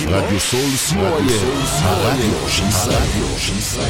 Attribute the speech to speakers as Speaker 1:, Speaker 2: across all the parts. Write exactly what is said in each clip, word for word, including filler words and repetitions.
Speaker 1: רדיו סול סי או איי אל, הרדיו של ישראל.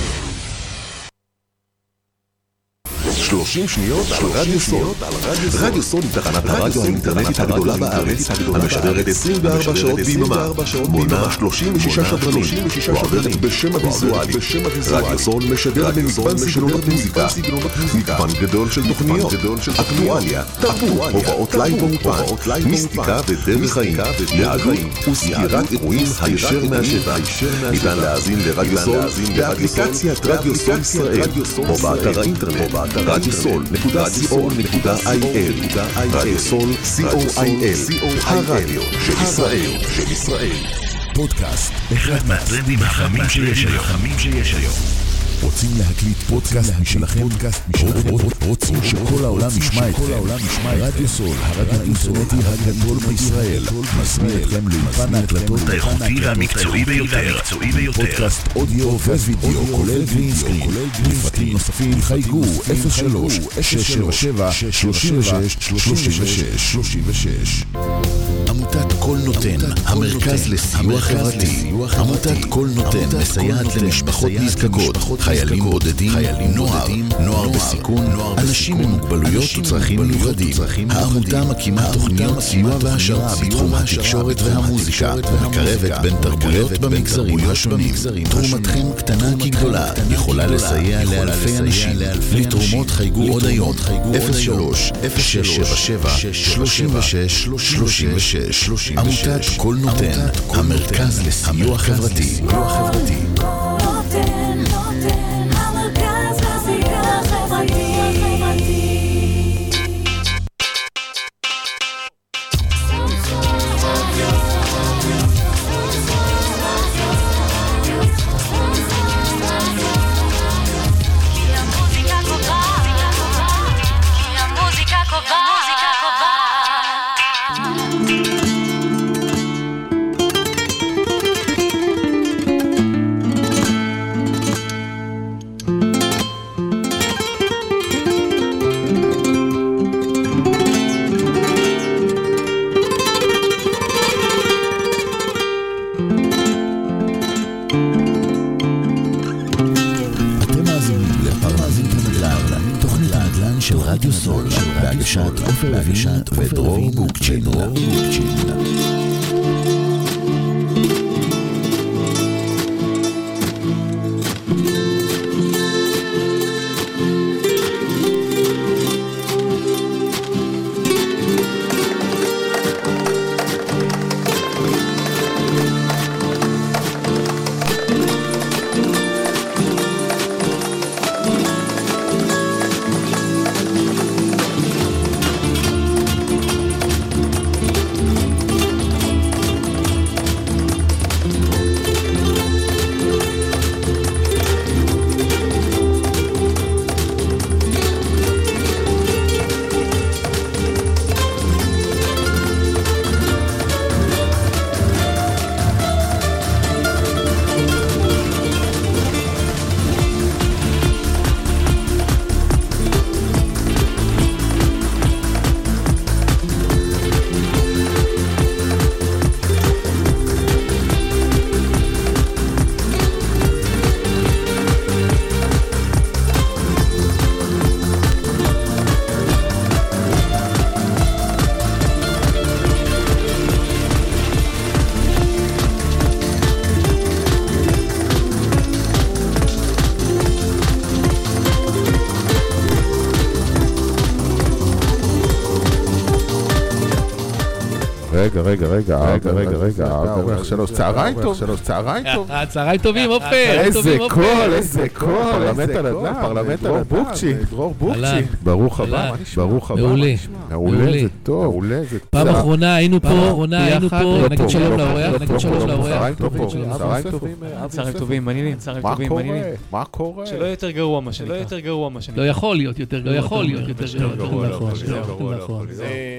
Speaker 1: שלושים שניות על רדיו סול. רדיו סול היא תחנת הרדיו האינטרנטית הגדולה בארץ, המשדרת עשרים וארבע שעות ביממה, מונה שלושים ושישה שדרנים, ועובדת בשם הוויזואלי. רדיו סול משדר במגוון סגנונות מוזיקה, מגוון גדול של תוכניות, אקטואליה, תרבות, הובאות לייב באופן, מיסטיקה ודרך חיים, יהדות וסגירת אירועים הישר מהשטח. ניתן להאזין לרדיו סול באפליקציית רדיו סול ישראל, או באתר האינטרנט רדיו סול נקודה סי או נקודה איי אל. רדיו סול סי או איי אל, הרדיו של ישראל.
Speaker 2: פודקאסט, אחד מהטרנדים החמים שיש היום. רוצים להקליט פודקאסט משלכם? רוצים שכל העולם ישמע אתכם? רדיו סול, הרדיו האינטרנטי הגדול בישראל, מזמין אתכם לאולפן ההקלטות האיכותי והמקצועי ביותר. פודקאסט אודיו ווידאו, כולל גרינסקרין. לפרטים נוספים חייגו אפס שלוש שש שבע שבע שלושים ושש שלושים ושש. עמותת כל נותן, המרכז לסיוע חברתי. עמותת כל נותן מסייעת למשפחות נזקקות, חיילים בודדים, נוער, נוער בסיכון, אנשים עם מוגבלויות וצרכים מיוחדים. העמותה מקימה תוכניות סיוע והעשרה בתחום התקשורת והמוזיקה, ומקרבת בין תרבויות במגזרים השונים. תרומתכם קטנה כגדולה יכולה לסייע לאלפי אנשים. לתרומות חייגו עוד היום אפס שלוש שש שבע שבע שלושים ושש שלושים ושש. עמותת כל נותן, המרכז לסיוע חברתי. בהגשת עופר לוין ודרור בוקצ'ין.
Speaker 3: רגע, רגע, רגע, רגע, רגע, רגע, שלוש, צהריים טוב, שלוש, צהריים טוב.
Speaker 4: צהריים טובים, אופר.
Speaker 3: איזה קול, איזה קול, פרלמנט הנדל"ן, פרלמנט הנדל"ן, דרור בוקצ'ין, דרור בוקצ'ין. ברוך הבא, ברוך הבא.
Speaker 4: מעולה.
Speaker 3: מעולה, זה טוב, מעולה, זה טוב.
Speaker 4: פעם אחרונה היינו פה, היינו פה, נגיד שלום לאורח, נגיד שלום לאורח.
Speaker 3: צהריים טובים, צהריים טובים.
Speaker 5: צהריים טובים, מעניינים, צהריים טובים, מעניינים.
Speaker 3: מה קורה?
Speaker 5: שלא יותר גרוע מה שנקרא. שלא יותר גרוע מה שנקרא.
Speaker 4: לא יכול להיות יותר גרוע. לא יכול להיות יותר גרוע.
Speaker 5: זה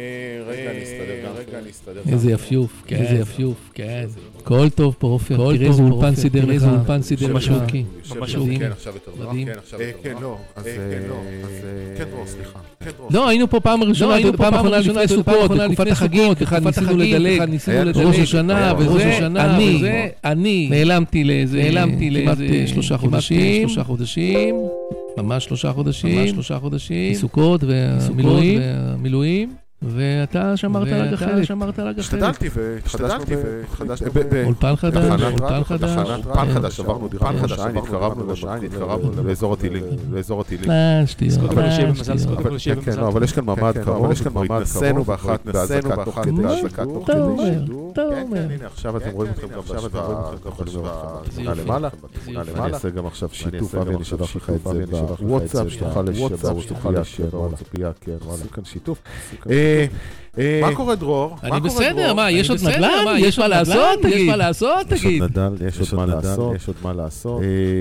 Speaker 3: רגע נסתדר.
Speaker 4: איזה יפיוף, איזה יפיוף, כן. כל טוב פה, עופר, תראה איזה אולפן סידר לך, אולפן סידר משוקי.
Speaker 3: משוקי. כן, עכשיו יותר טוב. כן, לא, אז כן, לא, סליחה.
Speaker 4: לא, היינו פה פעם ראשונה, פעם אחרונה לפני סוכות, בתקופת החגים, אחד ניסינו לדלג, ראש השנה, וזה, אני, אני, נעלמתי לאיזה, נעלמתי לאיזה שלושה חודשים, שלושה חודשים, ממש שלושה חודשים, שלושה חודשים, סוכות והמילואים, והמילואים, ואתה שמרת על הגחלת, שמרת על הגחלת.
Speaker 3: השתדלתי והשתדלתי וחדשנו
Speaker 4: אולפן חדש, אולפן חדש,
Speaker 3: אולפן חדש, עברנו דירה חדשה, התקרבנו לשעה, התקרבנו לאזור הטילים, לאזור הטילים.
Speaker 4: אה, שטויות.
Speaker 3: אבל יש כאן מעמד קרוב, יש כאן מעמד קרוב, נסנו באחת, נסנו באחת, בהשלקת תוך כדי שידור. כן, כן, הנה, עכשיו אתם רואים אתכם גם בתמונה למעלה. אני אעשה גם עכשיו שיתוף, אבי, אני שלח לך את זה בוואטסאפ, שתוכל לשבר, שתוכל לשבר, עושים כאן שיתוף. מה קורה דרור?
Speaker 4: אני בסדר, מה, יש עוד נדל"ן? יש מה לעשות? תגיד. יש מה לעשות? תגיד.
Speaker 3: יש עוד מה לעשות, יש עוד מה לעשות.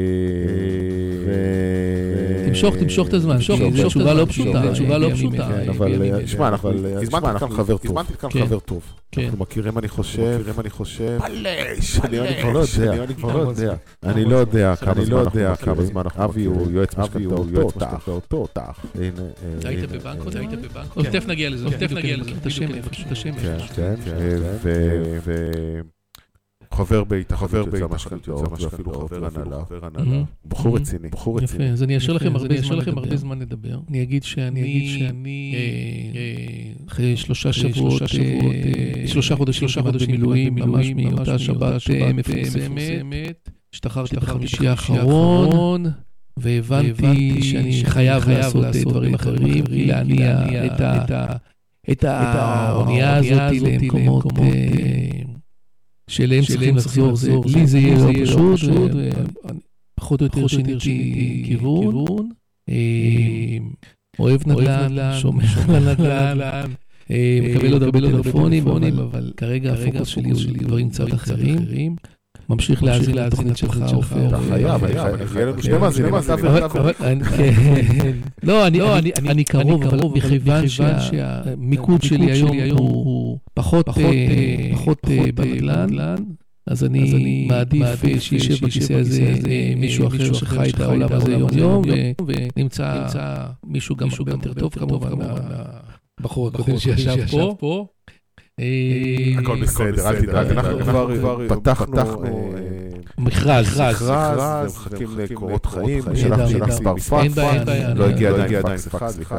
Speaker 4: תמשוך, תמשוך את הזמן. זו תשובה לא פשוטה, תשובה לא פשוטה.
Speaker 3: אבל, שמע, הזמנתי כאן חבר טוב. הזמנתי כאן חבר טוב. אנחנו מכירים, אני חושב, אני חושב, פלש, אני כבר לא יודע, אני כבר לא יודע. אני לא יודע כמה זמן אנחנו אבי הוא יועץ משכנתאות, אותו תח.
Speaker 4: היית בבנקות, היית בבנקות. תכף נגיע לזה, תכף נגיע לזה. את השם, את השם.
Speaker 3: כן, כן, חבר ביתה, חבר ביתה, ואפילו חבר הנהלה, בחור רציני, בחור רציני.
Speaker 4: יפה, אז אני אשאר לכם הרבה זמן לדבר. אני אגיד שאני, אחרי שלושה שבועות, שלושה חודשים במילואים, ממש מאותה שבת מפורסמת, השתחררתי בחמישי האחרון, והבנתי שאני חייב לעשות דברים אחרים, להניע את האונייה הזאת למקומות שאליהם צריכים לחזור. לי זה יהיה לא פשוט, פחות או יותר שניתי כיוון, אוהב נדל"ן, שומע על נדל"ן, מקבל עוד הרבה טלפונים, אבל כרגע הפוקוס שלי הוא דברים קצת אחרים. ממשיך להאזין לתוכנית שלך, עופר.
Speaker 3: אתה חייב, יהיה לנו שני מאזינים.
Speaker 4: לא, אני קרוב, אבל מכיוון שהמיקוד שלי היום הוא פחות בנדל"ן, אז אני מעדיף שישב בכיסא הזה מישהו אחר שחי את העולם הזה יום-יום, ונמצא מישהו גם הרבה יותר טוב, כמובן, הבחור הקודם שישב פה.
Speaker 3: הכל בסדר, אל תדאג, אנחנו כבר פתחנו
Speaker 4: מכרז,
Speaker 3: ומחכים לקורות חיים, שלח שלך ספר פאקס, לא הגיע עדיין פאקס אחד, סליחה,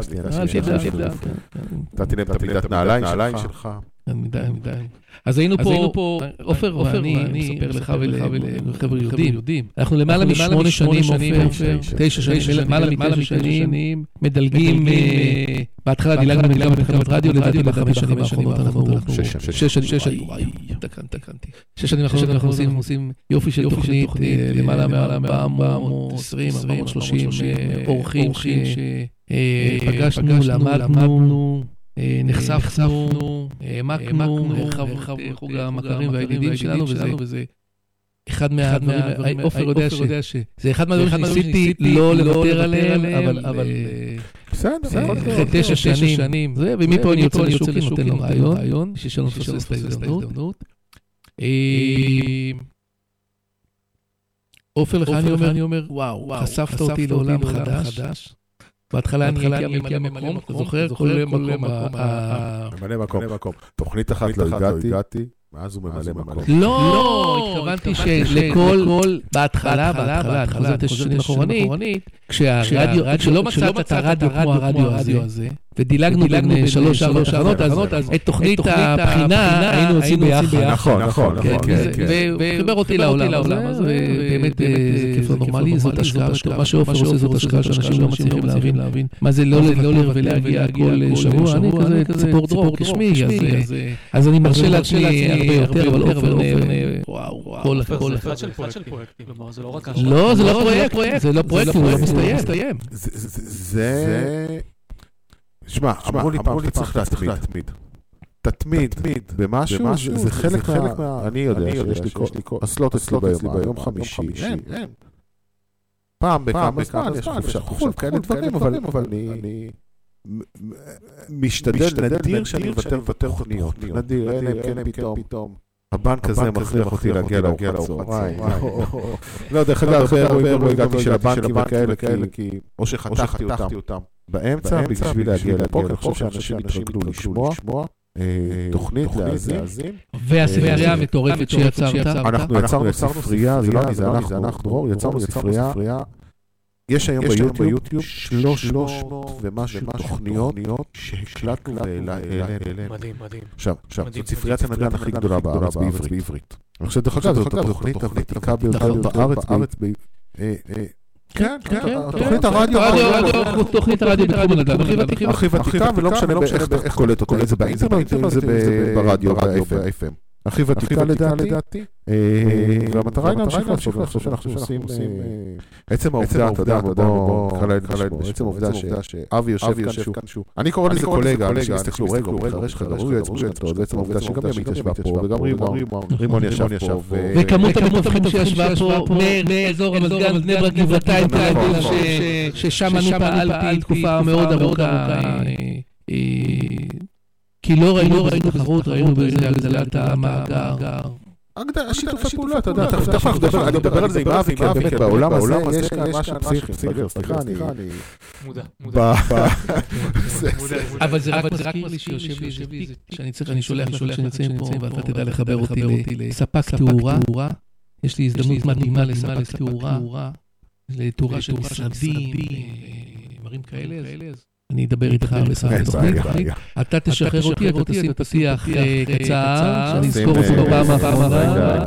Speaker 3: נתתי להם את הפליטת נעליים שלך.
Speaker 4: אז היינו פה, עופר ואני, אספר לך ולחבר יודעים, אנחנו למעלה משמונה שנים, עופר, תשע שנים, למעלה מתשע שנים, מדלגים, בהתחלה דילגנו מדלגנו בתחנת רדיו, לדעתי בחמש שנים האחרונות, אנחנו שש שנים, שש שנים, תקנתי, שש שנים האחרונות אנחנו עושים יופי של תוכנית, למעלה מארבע מאות עשרים, ארבע מאות שלושים אורחים שפגשנו, למדנו, נחשפנו, העמקנו, הרחבנו גם המכרים והידידים שלנו, וזה אחד מהדברים, עופר יודע שזה אחד מהדברים שניסיתי לא לוותר עליהם, אבל אחרי תשע שנים, ומפה אני יוצא לשוק, נותן לו רעיון, שיש לנו תפסס את ההזדמנות. עופר לך אני אומר, וואו, חשפת אותי לעולם חדש, בהתחלה אני מגיע ממלא מקום, אתה זוכר? כל מקום.
Speaker 3: ממלא מקום. תוכנית אחת לא הגעתי, מאז הוא ממלא מקום.
Speaker 4: לא, התכוונתי שלכל, בהתחלה, בהתחלה, אני חוזרת תשע שנים אחורנית, כשהרדיו, כשלא מצאת את הרדיו כמו הרדיו הזה, ודילגנו בין שלוש ארבע שנות, אז את תוכנית הבחינה היינו עושים ביחד.
Speaker 3: נכון, נכון.
Speaker 4: וחיבר אותי לעולם הזה, ובאמת זה כיף לא נורמלי, זאת השקעה, מה שעופר עושה זאת השקעה שאנשים לא מצליחים להבין, מה זה לא ללר ולהגיע כל שבוע, אני כזה ציפור דרור כשמי, אז אני מרשה לעצמי הרבה יותר, אבל עופר, וואו, כל הכל.
Speaker 5: זה של פרויקטים, זה לא רק...
Speaker 4: לא, זה לא פרויקט, זה לא פרויקט, הוא לא מסתיים.
Speaker 3: זה... שמע, אמרו לי פעם, אתה צריך להתמיד. תתמיד במשהו, זה חלק מה... אני יודע שיש לי אסלות אצלי ביום חמישי. פעם בכמה זמן, יש חופשה, חופשה, כאלה דברים, אבל אני... משתדל נדיר שאני מבטל תוכניות. נדיר, אלא כן פתאום. הבנק הזה מכריח אותי להגיע לארוחת צהריים. לא, דרך אגב, הרבה הגעתי של הבנקים וכאלה, כי או שחתכתי אותם באמצע, בשביל להגיע לפה, אני חושב שאנשים התרגלו לשמוע, תוכנית להאזין.
Speaker 4: והספרייה המטורפת שיצרת?
Speaker 3: אנחנו יצרנו ספרייה, זה לא אני, זה אנחנו, יצרנו ספרייה, יש היום ביוטיוב שלוש מאות ומשהו תוכניות שהקלטנו ואלינו.
Speaker 5: מדהים, מדהים.
Speaker 3: עכשיו, זאת ספריית הנדל"ן הכי גדולה בארץ בעברית. אני חושב, דרך אגב, זאת התוכנית הוותיקה ביותר בארץ. כן, כן, תוכנית הרדיו.
Speaker 4: תוכנית הרדיו בתחום הנדל"ן.
Speaker 3: הכי ותיקה, ולא משנה איך קולט אותו. אם זה באינטרנט, אם זה ברדיו, ב-אף אם. הכי ותיקה לדעתי, והמטרה היא להמשיך לעשות, אני חושב שאנחנו עושים, עצם העובדה, אתה יודע, בוא נקרא להם לשמוע, עצם העובדה שאבי יושב כאן שהוא, אני קורא לזה קולגה, אנשים יסתכלו רגע, הוא מתחרש חדרו, יצרו שטות, בעצם העובדה שגם ימית ישבה פה, וגם רימון ישב פה,
Speaker 4: וכמות המופכים שישבה פה, מאזור המזגן, בני ברק גבעתיים, ששם אני פעלתי תקופה מאוד ארוכה, כי לא ראינו תחרות, ראינו באיזה הגדלת המאגר.
Speaker 3: השיתופי פעולה, אתה יודע, אני מדבר על זה עם אבי, כי באמת בעולם הזה יש כאן משהו פסיכי, סליחה, אני
Speaker 5: מודע, מודע.
Speaker 4: אבל זה רק מזכיר לי שיושב לי, שאני צריך, אני שולח לשולח שנמצאים פה, ואתה תדע לחבר אותי לספק תאורה, יש לי הזדמנות מדהימה לספק תאורה, לתאורה של משרדים, דברים כאלה, אני אדבר איתך על תוכנית, אתה תשחרר אותי, אתה תשים פתיח קצר, שאני אזכור אותי בפעם האחרונה,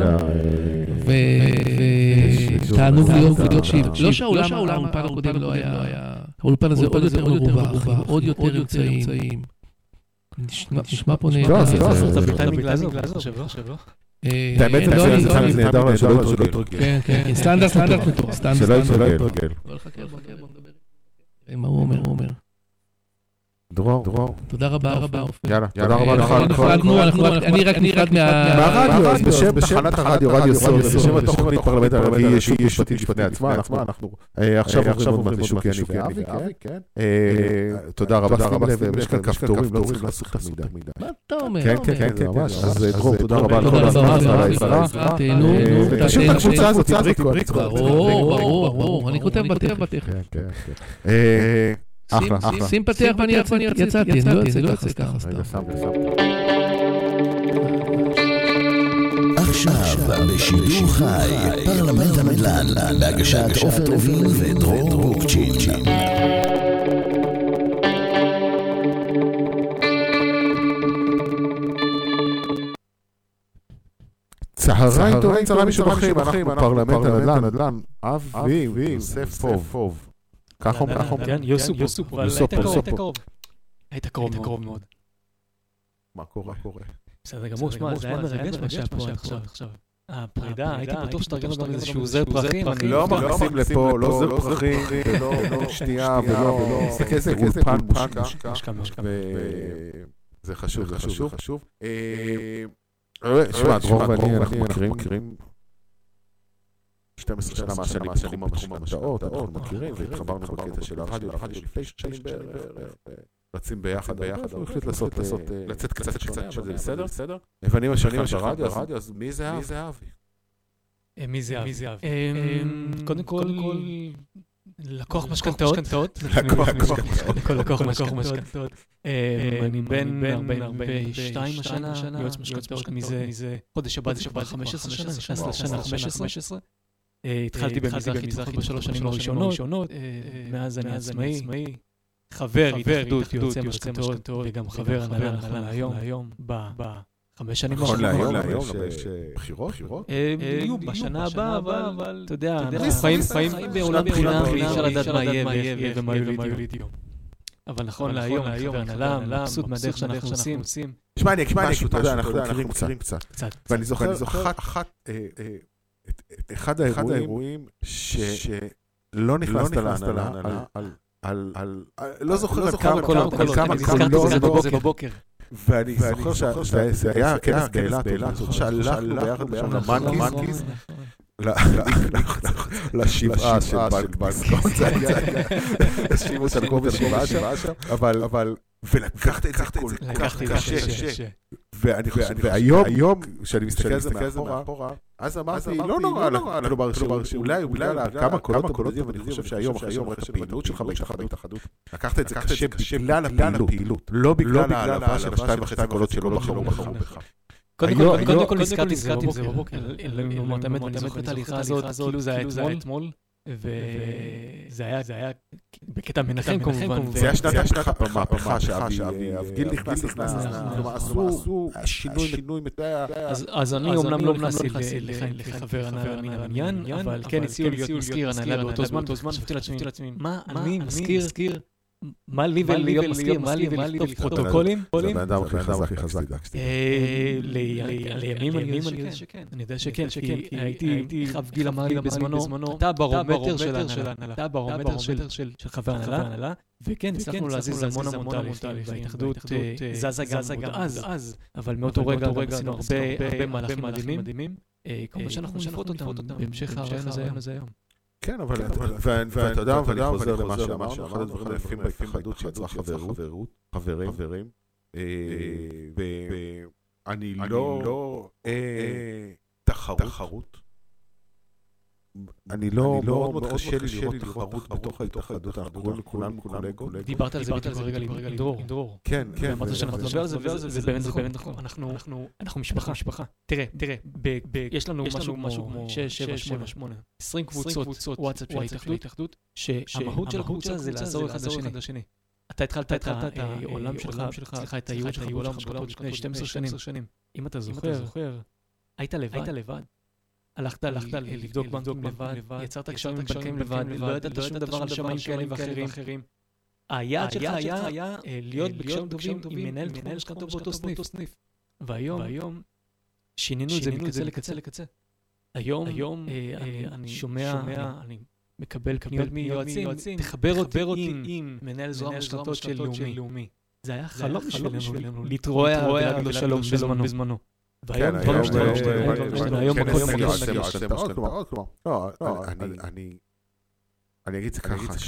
Speaker 4: ותענוג להיות ותקשיב. לא שהאולפן האולפן הקודם לא היה, האולפן הזה עוד יותר מרווח, עוד יותר אמצעים. נשמע פה נהדר.
Speaker 5: זה בטיימינג לעזוב, לעזוב, לא?
Speaker 3: האמת זה נהדר שלא יתרגל.
Speaker 4: כן, כן, סטנדרט, סטנדרט מטורף.
Speaker 3: שלא יתרגל.
Speaker 4: לא לחכה, בוא נדבר. מה הוא אומר, הוא אומר.
Speaker 3: דרור, דרור.
Speaker 4: תודה רבה, רבה.
Speaker 3: יאללה, תודה רבה לך.
Speaker 4: אני רק נפרד
Speaker 3: מהרדיו, אז בשם תחנת הרדיו, רדיו סול, בשם התוכנית פרלמנט הרדיו, יש משפטית לפני עצמה, אנחנו עכשיו עוברים לשוקי אני ואבי, כן. תודה רבה, שימו לב, יש כאן כפתורים, לא צריך לעשות תמידה.
Speaker 4: מה אתה אומר?
Speaker 3: כן, כן, כן, ממש. אז דרור, תודה רבה לכל
Speaker 4: תודה
Speaker 3: הזמן,
Speaker 4: רבה,
Speaker 3: על העזרה.
Speaker 4: תהנו.
Speaker 3: תשאיר את הקבוצה הזאת, בריקו.
Speaker 4: ברור, ברור, ברור. אני כותב בתך.
Speaker 3: כן, כן. אחלה, אחלה.
Speaker 4: שים פתח ואני יצאתי, זה לא יצא ככה סתם.
Speaker 2: עכשיו בשידור חי, פרלמנט הנדל"ן, בהגשת עופר לוין ודרור רוקצ'ין.
Speaker 3: צהריים טובים, צהריים משובחים, אנחנו פרלמנט הנדל"ן, אבי יוסף פוב. ככה אומר, ככה אומר.
Speaker 5: כן, יוסוף, יוסוף, אבל היית קרוב. היית קרוב, היית קרוב מאוד.
Speaker 3: מה קורה?
Speaker 5: בסדר גמור, שמע, זה היה מרגש מה שהיה פה עכשיו. הפרידה, הייתי בטוח שתרגלנו גם איזשהו זר פרחים.
Speaker 3: לא מכניסים לפה, לא זר פרחים, ולא שנייה, ולא... תסתכל איזה אולפן מושקע. זה חשוב, זה חשוב, חשוב. שמע, דרור ואני, אנחנו מכירים שתים עשרה שנה מהשנים בתחום המשכנתאות, אנחנו מכירים, והתחברנו בקטע של הרדיו, הרדיו לפני שנים בערך, רצים ביחד, ביחד, הוא החליט לצאת קצת שונה, אבל זה בסדר, בסדר. הבנים השנים ברדיו, אז מי זה אבי?
Speaker 5: מי זה אבי? קודם כל, לקוח משכנתאות. לקוח משכנתאות. אני בן ארבעים ושתיים השנה, יועץ משכנתאות מזה חודש הבא, זה כבר חמש עשרה שנה, נכנס לשנה חמש עשרה. התחלתי במזרחי בשלוש שנים הראשונות, מאז אני עצמאי, חבר התאחדות יועצי משכנתאות וגם חבר הנהלה נכון להיום, בחמש שנים
Speaker 3: נכון להיום, יש בחירות?
Speaker 5: יהיו בשנה הבאה, אבל אתה יודע, אנחנו חיים בעולם בחינה, אפשר לדעת מה יהיה ומה יוליד יום. אבל נכון להיום, חבר הנהלה, מבסוט מהדרך שאנחנו עושים.
Speaker 3: תשמע, אני אקמע משהו, אתה יודע, אנחנו מכירים קצת. ואני זוכר אחת... אחד האירועים שלא נכנסת להנהלה, על... לא זוכר על כמה, על כמה,
Speaker 5: זה בבוקר.
Speaker 3: ואני זוכר שזה היה כנס באילת, אני זוכר שהלכנו ביחד בשם למנקיז, לשבעה של בנק דיסקונט, זה היה, השימו את הלקוח בשבעה שם, אבל, ולקחת את זה כל כך קשה, והיום, כשאני מסתכל על זה מאחורה, אז אמרתי, לא נורא, כלומר, אולי בגלל כמה קולות הבודדים, אני חושב שהיום, היום, את הפעילות שלך בהתאחדות, לקחת את זה קשה בגלל הפעילות, לא בגלל העלבה של השתיים וחצי קולות שלא בחרו בך.
Speaker 5: קודם כל נזכרתי זה בבוקר, למרות האמת, אני זוכר את ההליכה הזאת, כאילו זה היה אתמול, וזה היה בקטע מנחם כמובן.
Speaker 3: זה היה שנת המהפכה שהאבגיל נכנס, עשו שינוי מתאר.
Speaker 5: אז אני אומנם לא נכנסתי לחבר הנהלה מן הבניין, אבל כן הציעו להיות מזכיר הנהלה באותו זמן, חשבתי לעצמי, מה אני מזכיר? מה לי ולהיות מזכיר, מה לי ולכתוב פרוטוקולים?
Speaker 3: זה בן אדם הכי חזק.
Speaker 5: לימים אני יודע שכן. אני יודע שכן, כי הייתי, חב גיל אמר לי בזמנו, אתה ברומטר של ההנהלה, אתה ברומטר של חבר ההנהלה, וכן, הצלחנו להזיז המון המון תהליכים, וההתאחדות זזה גם אז, אבל מאותו רגע עשינו הרבה מהלכים מדהימים, כמו שאנחנו נפות אותם בהמשך הרעיון הזה היום.
Speaker 3: כן, אבל ואתה יודע, ואני חוזר למה שאמרנו, אחד הדברים היפים בהתאחדות שיצרה חברות, חברים, ואני לא תחרות, אני לא מאוד קשה לי לראות תחרות בתוך ההתאחדות, אנחנו כולנו קולגות.
Speaker 5: דיברת על זה בדיוק רגע עם דרור.
Speaker 3: כן, כן.
Speaker 5: אמרת שאנחנו נדבר על זה, וזה באמת נכון. אנחנו משפחה. תראה, יש לנו משהו כמו שש, שבע, שמונה, עשרים קבוצות וואטסאפ של ההתאחדות, שהמהות של הקבוצה זה לעזור אחד לשני. אתה התחלת את העולם שלך, סליחה, את הייעוד שלך בעולם שלך לפני שתים עשרה שנים. אם אתה זוכר, היית לבד. הלכת לבדוק בנקים לבד, יצרת קשרים עם בנקים לבד, לא ידעת שום דבר על שמיים כאלה ואחרים. היעד שלך היה להיות בקשרים טובים עם מנהל תחום משכנתאות באותו סניף. והיום שינינו את זה מקצה לקצה לקצה. היום אני שומע, אני מקבל פניות מיועצים, תחבר אותי עם מנהל זרוע משכנתאות של לאומי. זה היה חלום שלנו, להתרועע ולהגיד לו שלום בזמנו.
Speaker 3: כן, היום אני אגיד זה ככה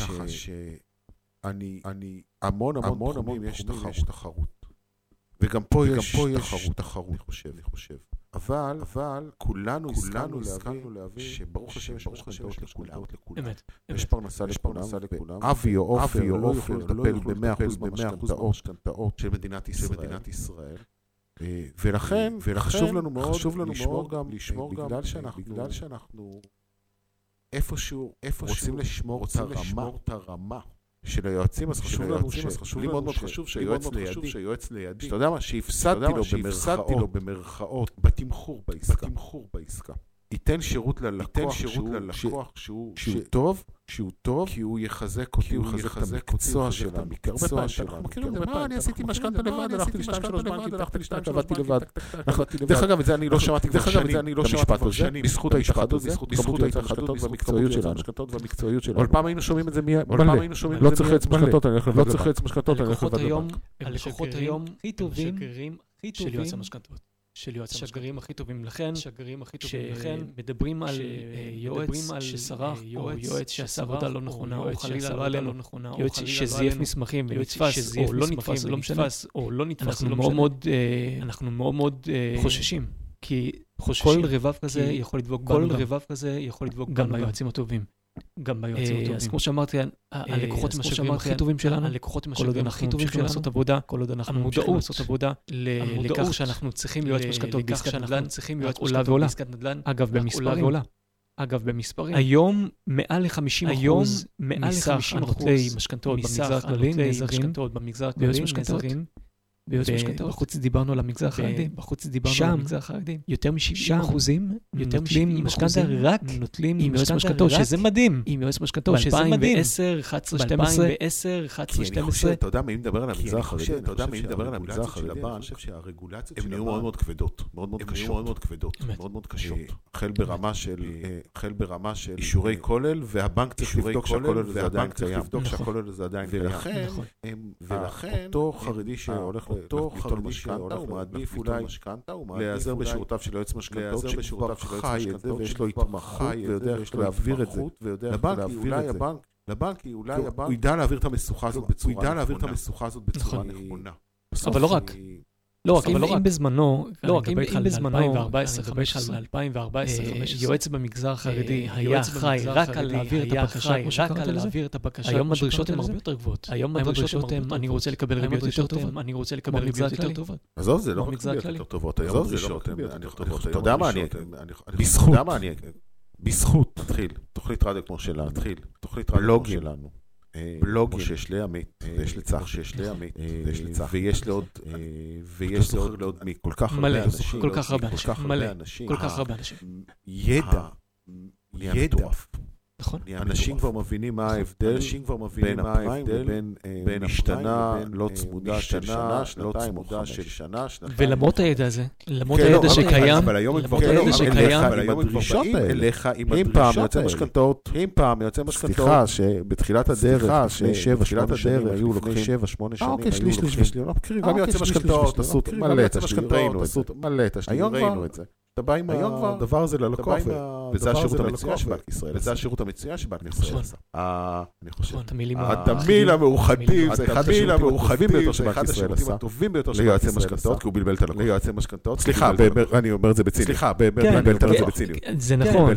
Speaker 3: שאני המון המון המון יש תחרות וגם פה יש תחרות אני חושב אבל כולנו הסכמנו להבין שברוך השם יש לכולם יש פרנסה לכולם אבי או אופי או אופי לטפל ב-מאה אחוז במשכנתאות של מדינת ישראל ולכן, חשוב לנו מאוד לשמור גם, בגלל שאנחנו איפשהו רוצים לשמור את הרמה של היועצים, אז חשוב לנו, לי מאוד מאוד חשוב שהיועץ לידי, שאתה יודע מה, שהפסדתי לו במרכאות, בתמחור בעסקה, ייתן שירות ללקוח שהוא טוב, שהוא טוב, כי הוא יחזק אותי, הוא יחזק את המקצוע שלה, מקצוע שלה. אנחנו מכירים את זה, מה, אני עשיתי משכנתה לבד, הלכתי לשתיים שלוש בנקים, הלכתי לשתיים, עבדתי לבד. דרך אגב, את זה אני לא שמעתי כבר שנים, בזכות ההתאחדות, בזכות ההתאחדות והמקצועיות שלנו. אבל פעם היינו שומעים את זה מיד, לא צריך לעץ משכנתות, לא צריך לעץ משכנתות,
Speaker 5: הלקוחות היום הכי טובים של יועץ המשכנתאות. של יועץ השגרים הכי טובים לכן, שמדברים על יועץ שסרח, או יועץ שעשה עבודה לא נכונה, או חלילה לא עלינו, יועץ שזייף מסמכים ונתפס, או לא נתפס, או לא נתפס, או לא נתפס, אנחנו מאוד מאוד חוששים, כי כל רבב כזה יכול לדבוק כל רבב כזה יכול לדבוק גם ביועצים הטובים. גם ביועצים הטובים. אז כמו שאמרתי, הלקוחות עם השגרים הכי טובים שלנו, הלקוחות עם השגרים הכי טובים שלנו, לעשות עבודה, כל עוד אנחנו מודעים לעשות עבודה, לכך שאנחנו צריכים להיות משכנתאות בעסקת נדל"ן, צריכים להיות עולה ועולה. אגב, במספרים. אגב, במספרים. היום מעל ל-חמישים אחוז מסך נוטלי משכנתאות במגזר הכללי, נעזרים ביועץ משכנתאות. בחוץ דיברנו על המגזר החרדי, בחוץ דיברנו על המגזר החרדי. יותר מ-שבעים אחוזים נוטלים משכנתא רק עם יועץ משכנתאות, שזה מדהים. עם יועץ משכנתאות, שזה מדהים. ב-עשר, אחת עשרה, שתים עשרה, ב-עשר, אחת עשרה, שתים עשרה.
Speaker 3: אתה יודע מי מדבר על המגזר החרדי? אתה יודע מי מדבר על המגזר החרדי? אני חושב שהרגולציות הן נהיו מאוד מאוד כבדות. מאוד מאוד קשות. מאוד מאוד קשות. החל ברמה של החל ברמה של אישורי כולל, והבנק צריך לבדוק שהכולל הזה עדיין קיים. לבדוק שהכולל הזה עדיין קיים. ולכן אותו חרדי שהולך אותו חרדי שהולך הוא מעדיף אולי להיעזר בשירותיו של יועץ משכנתאות, שכבר חי את זה ויש לו התמחות ויודע להעביר את זה לבנק. אולי הבנק לבנקי, אולי הבנק הוא ידע להעביר את המשוכה הזאת בצורה נכונה. הוא ידע להעביר את המשוכה הזאת בצורה נכונה.
Speaker 5: אבל לא רק. לא רק, אם בזמנו, לא רק, אם בזמנו, אלפיים וארבע עשרה יועץ במגזר החרדי היה חי רק על להעביר את הבקשה, רק על להעביר את הבקשה. היום הדרישות הן הרבה יותר גבוהות. היום הדרישות הן, אני רוצה לקבל ריביות יותר טובות, אני רוצה לקבל ריביות יותר טובות.
Speaker 3: עזוב, זה לא רק ריביות יותר טובות. היום הדרישות הן יותר טובות. אתה יודע מה אני... בזכות. בזכות. תתחיל. תוכנית רדיו כמו שלה. תתחיל. תוכנית רדיו כמו שלנו. בלוגים שיש לעמית, ויש לצח שיש לעמית, ויש לצח, ויש לעוד, ויש לעוד מכל כך הרבה אנשים,
Speaker 5: כל כך הרבה אנשים, כל כך הרבה אנשים.
Speaker 3: ידע, ידע. אנשים כבר מבינים מה ההבדל בין הפריים לבין משתנה, לא צמודה של שנה, לא צמודה של שנה, שנתיים.
Speaker 5: ולמרות הידע הזה, למרות הידע שקיים,
Speaker 3: למרות הידע שקיים, עם הדרישות אליך, אם פעם יוצא משכנתאות, אם פעם יוצא משכנתאות, סליחה, שבתחילת הדרך, לפני שבע, שמונה שנים, היו לוקחים שבע, שמונה שנים, אוקיי, שליש, שליש, לא מכירים, גם יוצא משכנתאות, עשו מלא תשלומים, עשו מלא תשלומים, ראינו את זה. אתה בא עם הדבר הזה ללקוח, וזה השירות המצוין של בנק ישראל, וזה השירות המצוין של בנק ישראל עשה. אני חושב, התמיל המאוחדים, זה אחד השירותים הטובים ביותר של בנק ישראל עשה, ליועצי משכנתאות, כי הוא בלבל את הלקוח. ליועצי משכנתאות, סליחה, אני אומר את זה בציניות. סליחה, בלבל את זה בציניות.
Speaker 5: זה נכון,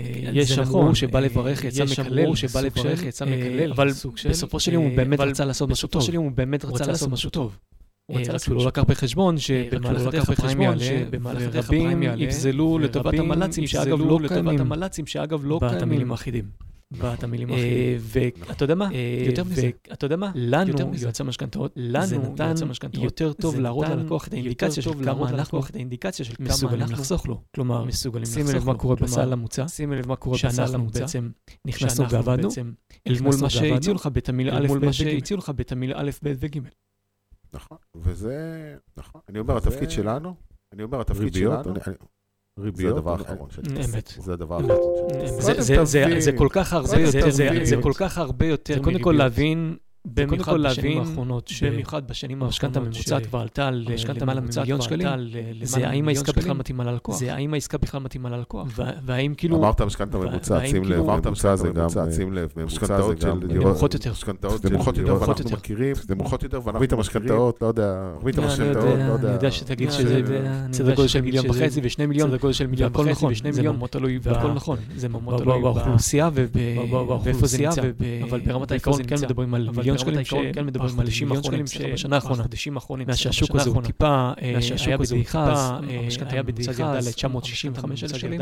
Speaker 5: יש אמרו שבא לברך, יצא מקלל, שבא לברך, יצא מקלל, אבל בסופו של יום הוא באמת רצה לעשות משהו טוב. בסופו של יום הוא באמת רצה לעשות משהו טוב. הוא לא לקח בחשבון שבמהלך הדרך הפריים יעלה, רבים יפזלו לטובת המלצים שאגב לא קיימים, שאגב לא קיימים בתמילים האחידים. בתמילים האחידים. ואתה יודע מה? יותר מזה. אתה יודע מה? לנו, יועצי המשכנתאות, לנו נתן יותר טוב להראות ללקוח את האינדיקציה של כמה אנחנו מסוגלים לחסוך לו. כלומר, שימי לב מה קורה בסל המוצע, שימי לב מה קורה בסל המוצע, בעצם נכנסנו ועבדנו, אל מול מה שהציעו לך בתמיל א' ב' שהציעו לך בתמיל א' ב' וג'.
Speaker 3: נכון, וזה, נכון. אני אומר, התפקיד שלנו, אני אומר, התפקיד שלנו, ריביות, זה הדבר האחרון שלי.
Speaker 5: אמת.
Speaker 3: זה הדבר האחרון שלי.
Speaker 5: זה כל כך הרבה יותר, זה כל כך הרבה יותר, קודם כל להבין, במיוחד בשנים האחרונות, במיוחד בשנים האחרונות, הממוצעת כבר עלתה על למעלה ממיליון שקלים, זה האם העסקה בכלל מתאימה ללקוח. זה האם העסקה בכלל מתאימה ללקוח. והאם כאילו...
Speaker 3: אמרת משכנתא ממוצע, שים לב, אמרת משכנתא זה גם, שים לב, משכנתאות של
Speaker 5: נמוכות יותר.
Speaker 3: משכנתאות נמוכות יותר, ואנחנו מכירים, נמוכות יותר, ואנחנו מכירים את המשכנתאות, לא יודע, מכירים את המשכנתאות, לא יודע.
Speaker 5: אני יודע שתגיד שזה סדר גודל של מיליון וחצי ושני מיליון, סדר גודל של מיליון וחצי ושני מיליון, זה ממש תלוי, והכל נכון. זה ממש תלוי באוכלוסייה ובאיפה זה נמצא. אבל ברמת העיקרון כן מדברים על מיליון שקלים, כן מדברים על חודשים האחרונים, בשנה האחרונה, חודשים האחרונים, מהשוק הזה הוא טיפה, היה בדעיכה, היה בדעיכה, ירדה ל-תשע מאות שישים וחמש אלף שקלים,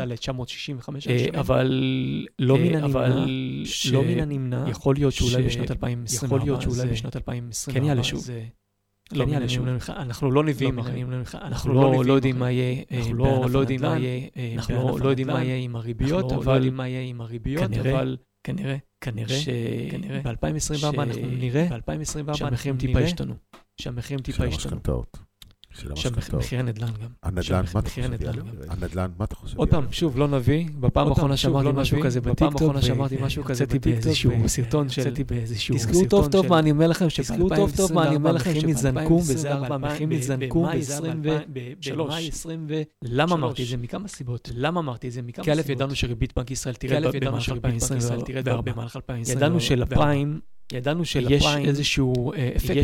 Speaker 5: אבל לא מן הנמנע, יכול להיות שאולי בשנת אלפיים עשרים וארבע, כן יעלה שוב. לא יעלה שוב. אנחנו לא נביאים, אנחנו לא יודעים מה יהיה, אנחנו לא יודעים מה יהיה, אנחנו לא יודעים מה יהיה עם הריביות, אבל מה יהיה עם הריביות, אבל כנראה, כנראה, ב-אלפיים עשרים וארבע אנחנו נראה שהמחירים טיפה השתנו. שהמחירים טיפה השתנו. שהמחירי הנדל"ן גם.
Speaker 3: הנדל"ן, מה אתה חושב? הנדל"ן, מה אתה חושב?
Speaker 5: עוד פעם, שוב, לא נביא. בפעם האחרונה שאמרתי משהו כזה בטיקטוק, יצאתי באיזשהו סרטון של... תזכרו טוב טוב מה אני אומר לכם, שתזכרו טוב טוב מה אני אומר לכם, המחירים יתזנקו בזה ארבע, המחירים יתזנקו ב-עשרים ושלוש. למה אמרתי את זה? מכמה סיבות. למה אמרתי את זה? מכמה סיבות. כאלף ידענו שריבית בנק ישראל תרד במהלך אלפיים עשרים וארבע. ידענו שלפריים, ידענו שיש איזשהו אפקט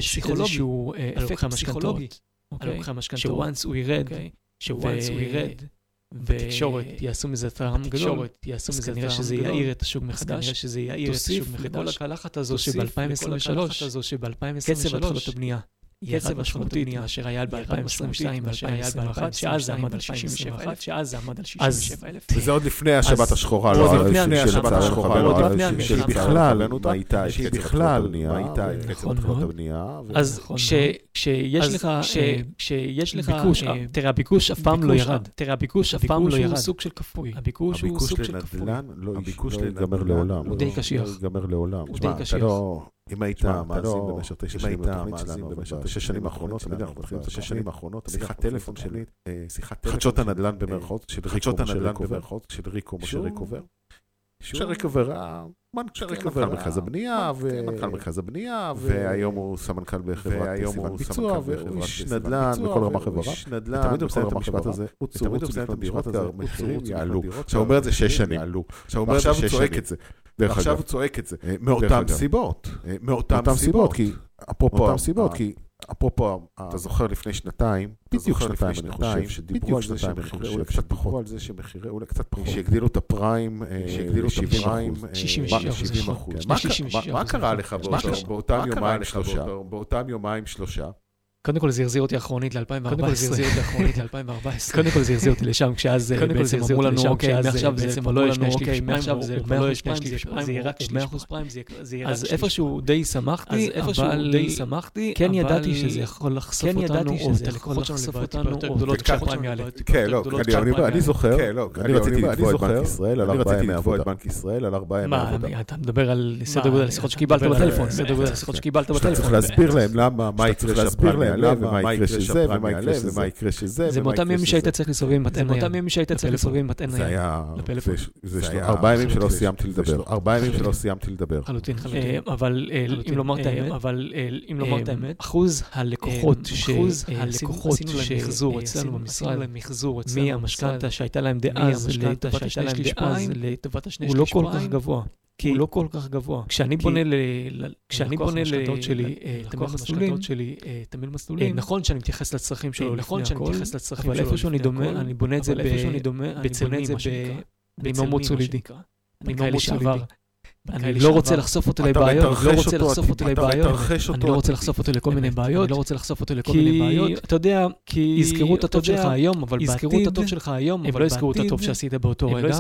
Speaker 5: פסיכולוגי. שוואנס הוא ירד, שוואנס הוא ירד, ותקשורת יעשו מזה טעם גדול, אז כנראה שזה יעיר את השוק מחדש, תוסיף לכל הקלחת הזו שב-אלפיים עשרים ושלוש, קצב התחלות הבנייה, קצב משמעותית, אשר היה ב-אלפיים עשרים ושתיים ו-אלפיים עשרים ואחת, שאז זה עמד על שישים ושבע אלף, שאז זה עמד על שישים ושבע אלף.
Speaker 3: וזה עוד לפני השבת השחורה, לא לפני השבת השחורה, של בכלל, שהיא בכלל, מה הייתה את קצב התחלות הבנייה.
Speaker 5: אז כשיש לך, כשיש לך ביקוש, תראה, הביקוש אף פעם לא ירד. תראה, הביקוש אף פעם לא ירד. הוא סוג של כפוי. הביקוש הוא סוג של כפוי.
Speaker 3: הביקוש לנדל"ן לא ייגמר לעולם.
Speaker 5: הוא די קשיח.
Speaker 3: ייגמר לעולם.
Speaker 5: הוא די קשיח.
Speaker 3: אם היית מאזין במשך תשע שנים לתוכנית שלנו, בשש שנים האחרונות, תמיד אנחנו מתחילים את השש שנים האחרונות, שיחת טלפון שלי, חדשות הנדל"ן במרכאות, של ריקו משה ריקובר. של ריקובר, מנכ"ל מרכז הבנייה, מנכ"ל מרכז הבנייה, והיום הוא סמנכ"ל בחברת סיוון ביצוע, והוא איש נדל"ן בכל רמה חברה. תמיד הוא מסיים את המשפט הזה, הוא צורות לקנות דירות, המחירים יעלו. עכשיו הוא אומר את זה שש שנים. ועכשיו הוא צועק את זה. ועכשיו הוא צועק את זה. מאותם סיבות. מאותם סיבות, כי אפרופו סיבות, כי אפרופו, אתה זוכר לפני שנתיים, בדיוק שנתיים אני חושב, שדיברו על זה שמחירי אולי קצת פחות, על זה שמחירי אולי קצת פחות, שהגדילו את הפריים, שהגדילו את הפריים, שישים אחוז. מה קרה לך באותם יומיים שלושה?
Speaker 5: קודם כל זה הרזיר אותי אחרונית ל-אלפיים וארבע עשרה. קודם כל זה הרזיר אותי לשם, כשאז בעצם אמרו לנו, אוקיי, מעכשיו בעצם לא יש שליש, מעכשיו זה לא יש שליש, זה יהיה רק מאה אחוז פריים, אז איפשהו די שמחתי, איפשהו די שמחתי, כן ידעתי שזה יכול לחשוף אותנו, או יכול לחשוף אותנו, או גדולות כשהפריים יעלה.
Speaker 3: כן, לא, אני זוכר, אני רציתי לתבוע את בנק ישראל על ארבעה ימי עבודה.
Speaker 5: מה, אתה מדבר על סדר גודל לשיחות שקיבלת בטלפון, סדר גודל לשיחות שקיבלת בטלפון.
Speaker 3: צריך להסביר להם למה, מה יקרה שהפריים יעלה, ומה יקרה שזה, ומה יקרה שזה, ומה יקרה שזה.
Speaker 5: זה מאותם ימים שהיית צריך לסובבים מתן נייד. זה מאותם ימים שהיית צריך לסובבים מתן נייד.
Speaker 3: זה היה, זה ארבעה ימים שלא סיימתי לדבר. ארבעה ימים שלא סיימתי לדבר.
Speaker 5: חלוטין, חלוטין. אבל אם לומר את האמת, אבל אם לומר את האמת, אחוז הלקוחות שעשינו להם מחזור אצלנו במשרד, מהמשכנתא שהייתה להם דאז לטובת השני שליש פריים, הוא לא כל כך גבוה. הוא לא כל כך גבוה. כשאני בונה למשכנתאות שלי, תמיל מסלולים, נכון שאני מתייחס לצרכים שלו, נכון שאני מתייחס לצרכים שלו, אבל איפשהו אני בונה את זה בצלמים, במאמות סולידי. אני כאלה שעבר. אני לא רוצה לחשוף אותו לבעיות, אני לא רוצה לחשוף אותו לבעיות, אני לא רוצה לחשוף אותו לכל מיני בעיות, אני לא רוצה לחשוף אותו לכל מיני בעיות. אתה יודע, כי יזכרו את הטוב שלך היום, אבל יזכרו את הטוב שלך היום, הם לא יזכרו את הטוב שעשית באותו רגע,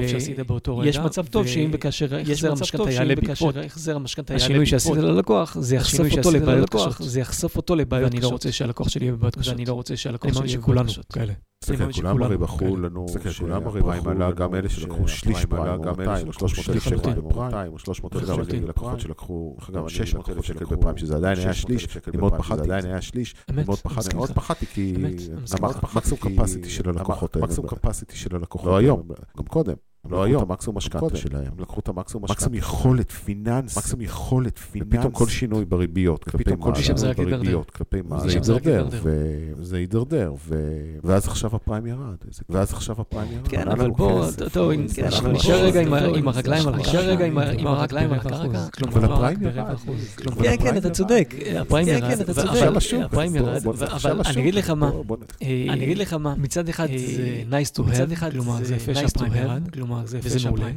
Speaker 5: ויש מצב טוב שאם וכאשר החזר המשכנתא יעלה בעקבות השינוי שעשית ללקוח, זה יחשוף אותו לבעיות קשות, זה יחשוף אותו לבעיות קשות, ואני לא רוצה שהלקוח שלי יהיה בבעיות קשות, ואני לא רוצה שהלקוח שלי יהיה בבעיות קשות כאלה.
Speaker 3: כולם הרי בחרו לנו, כולם הרי בחרו לנו, גם אלה שלקחו שליש פריים, גם אלה שלוש מאות אלף שקל בפריים, או שלוש מאות אלף שקל לקוחות שלקחו, גם שש מאות אלף שקל בפריים, שזה עדיין היה שליש, אני מאוד פחדתי, עדיין היה שליש, אני מאוד פחדתי, מאוד פחדתי, כי מקסימום קפסיטי של הלקוחות האלה, מקסימום קפסיטי של הלקוחות, לא היום, גם קודם. לא היום, המקסימום משכנתא שלהם. לקחו את המקסימום משכנתא. מקסימום יכולת פיננס. מקסימום יכולת פיננס. ופתאום כל שינוי בריביות.
Speaker 5: פתאום כל שינוי בריביות.
Speaker 3: כלפי מה. זה יידרדר. וזה יידרדר. ואז עכשיו הפריים ירד. ואז עכשיו הפריים ירד.
Speaker 5: כן, אבל בוא, טוב, נשאר רגע עם הרגליים על הקרקע. נשאר רגע עם הרגליים על הקרקע.
Speaker 3: אבל הפריים ירד.
Speaker 5: כן, כן, אתה צודק. הפריים ירד. הפריים ירד. אבל אני אגיד לך מה. אני אגיד לך מה. מצד אחד זה nice to have. כלומר, זה יפה שהפריים ירד. כלומר, וזה מעולה.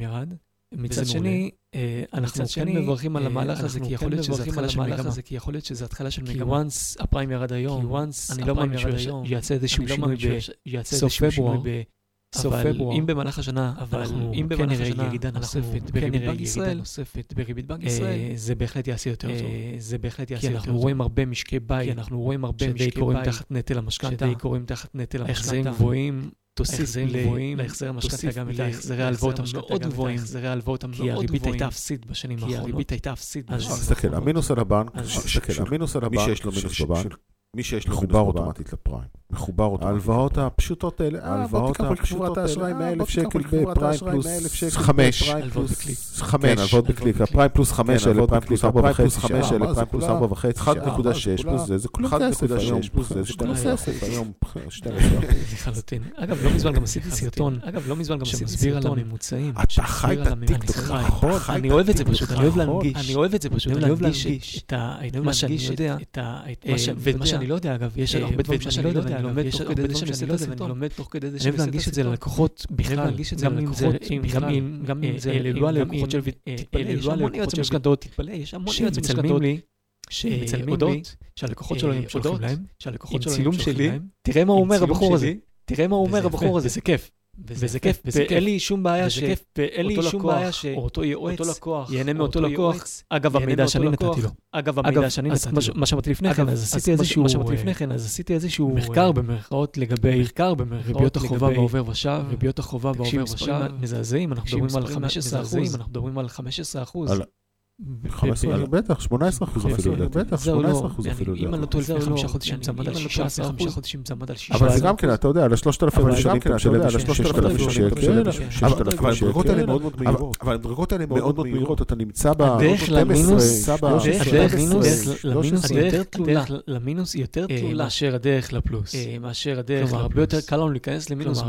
Speaker 5: מצד שני, אנחנו כן מברכים על המהלך הזה, כי יכול להיות שזה התחלה של מגמה. כי יכול להיות שזה התחלה של מגמה. כי once הפריים ירד היום, אני לא מאמין שיעשה איזשהו שינוי בסוף פברואר, אבל אם במהלך השנה, אנחנו כן נראה ירידה נוספת בריבית בנק ישראל, בריבית בנק ישראל, זה בהחלט יעשה יותר טוב. זה בהחלט יעשה יותר טוב. כי אנחנו רואים הרבה משקי בית, אנחנו רואים הרבה משקי בית תחת נטל המשכנתא, שדי קוראים תחת נטל המשכנתא. החזרים גבוהים, תוסיף להחזר המשכנתא, גם להחזרי ההלוואות המאוד גבוהים, להחזרי ההלוואות המאוד גבוהים, כי הריבית הייתה אפסית בשנים האחרונות. כי הריבית הייתה אפסית בשנים האחרונות.
Speaker 3: תסתכל, המינוס על הבנק, המינוס על הבנק, מי שיש לו מינוס בבנק, מי שיש לו מחובר אוטומטית לפריים. מחובר אוטומטית. ההלוואות הפשוטות האלה, ההלוואות הפשוטות האשראי מאה אלף שקל בפריים פלוס חמש. חמש. הלוואות בקליק. הפריים פלוס חמש, אלה פריים פלוס ארבע וחצי, חמש, אלה פריים פלוס ארבע וחצי, אחת נקודה שש פלוס זה, זה כולם כסף היום, פלוס זה שתיים עשרה כסף היום, שתיים עשרה.
Speaker 5: לחלוטין. אגב, לא מזמן גם עשיתי סרטון, אגב, לא מזמן גם שמסביר על הממוצעים.
Speaker 3: אתה חי את הטיקטוק, נכון?
Speaker 5: אני אוהב את זה פשוט, אני אוהב להנגיש. אני אוהב את זה פשוט, אני אוהב להנגיש את מה שאני יודע, ומה שאני לא יודע, אגב, יש הרבה דברים שאני לא יודע, אני לומד תוך כדי זה שאני עושה את הסרטון, אני לומד תוך כדי זה שאני עושה את הסרטון. אני להנגיש את זה ללקוחות בכלל, גם אם זה אללואה ללקוחות של תתפלא, יש המון יועצים משכנתאות, תתפלא, יש המון יועצים משכנתאות שמצלמים לי, שהלקוחות שלו הם שולחים להם, שהלקוחות שלו הם שולחים להם, תראה מה הוא אומר הבחור הזה, תראה מה הוא אומר הבחור הזה, זה כיף. וזה כיף, ואין לי שום בעיה שאותו יועץ ייהנה מאותו לקוח. אגב, המידע שאני נתתי לו. אגב, המידע שאני נתתי לו. מה שמעתי לפני כן, אז עשיתי איזשהו מחקר במרכאות לגבי ריביות החובה בעובר ושב, ריביות החובה בעובר ושב, מזעזעים, אנחנו מדברים על חמש עשרה אחוז, אנחנו מדברים על חמש עשרה אחוז.
Speaker 3: חמש עשרה בטח, שמונה עשרה אחוז אפילו, בטח, שמונה עשרה אחוז אפילו.
Speaker 5: אם אני לא טועה לפני חמישה חודשים זה עמד על שישה עשר אחוז,
Speaker 3: אבל זה גם כן, אתה יודע, על ה-שלושת אלפים שקל, אתה יודע, על ה-שלושת אלפים שקל, אבל הדרגות האלה מאוד מאוד מהירות, אבל הדרגות האלה מאוד מאוד מהירות, אתה נמצא ב...
Speaker 5: הדרך למינוס, הדרך יותר תלולה, למינוס היא יותר תלולה מאשר הדרך לפלוס, מאשר הדרך, הרבה יותר קל לנו להיכנס למינוס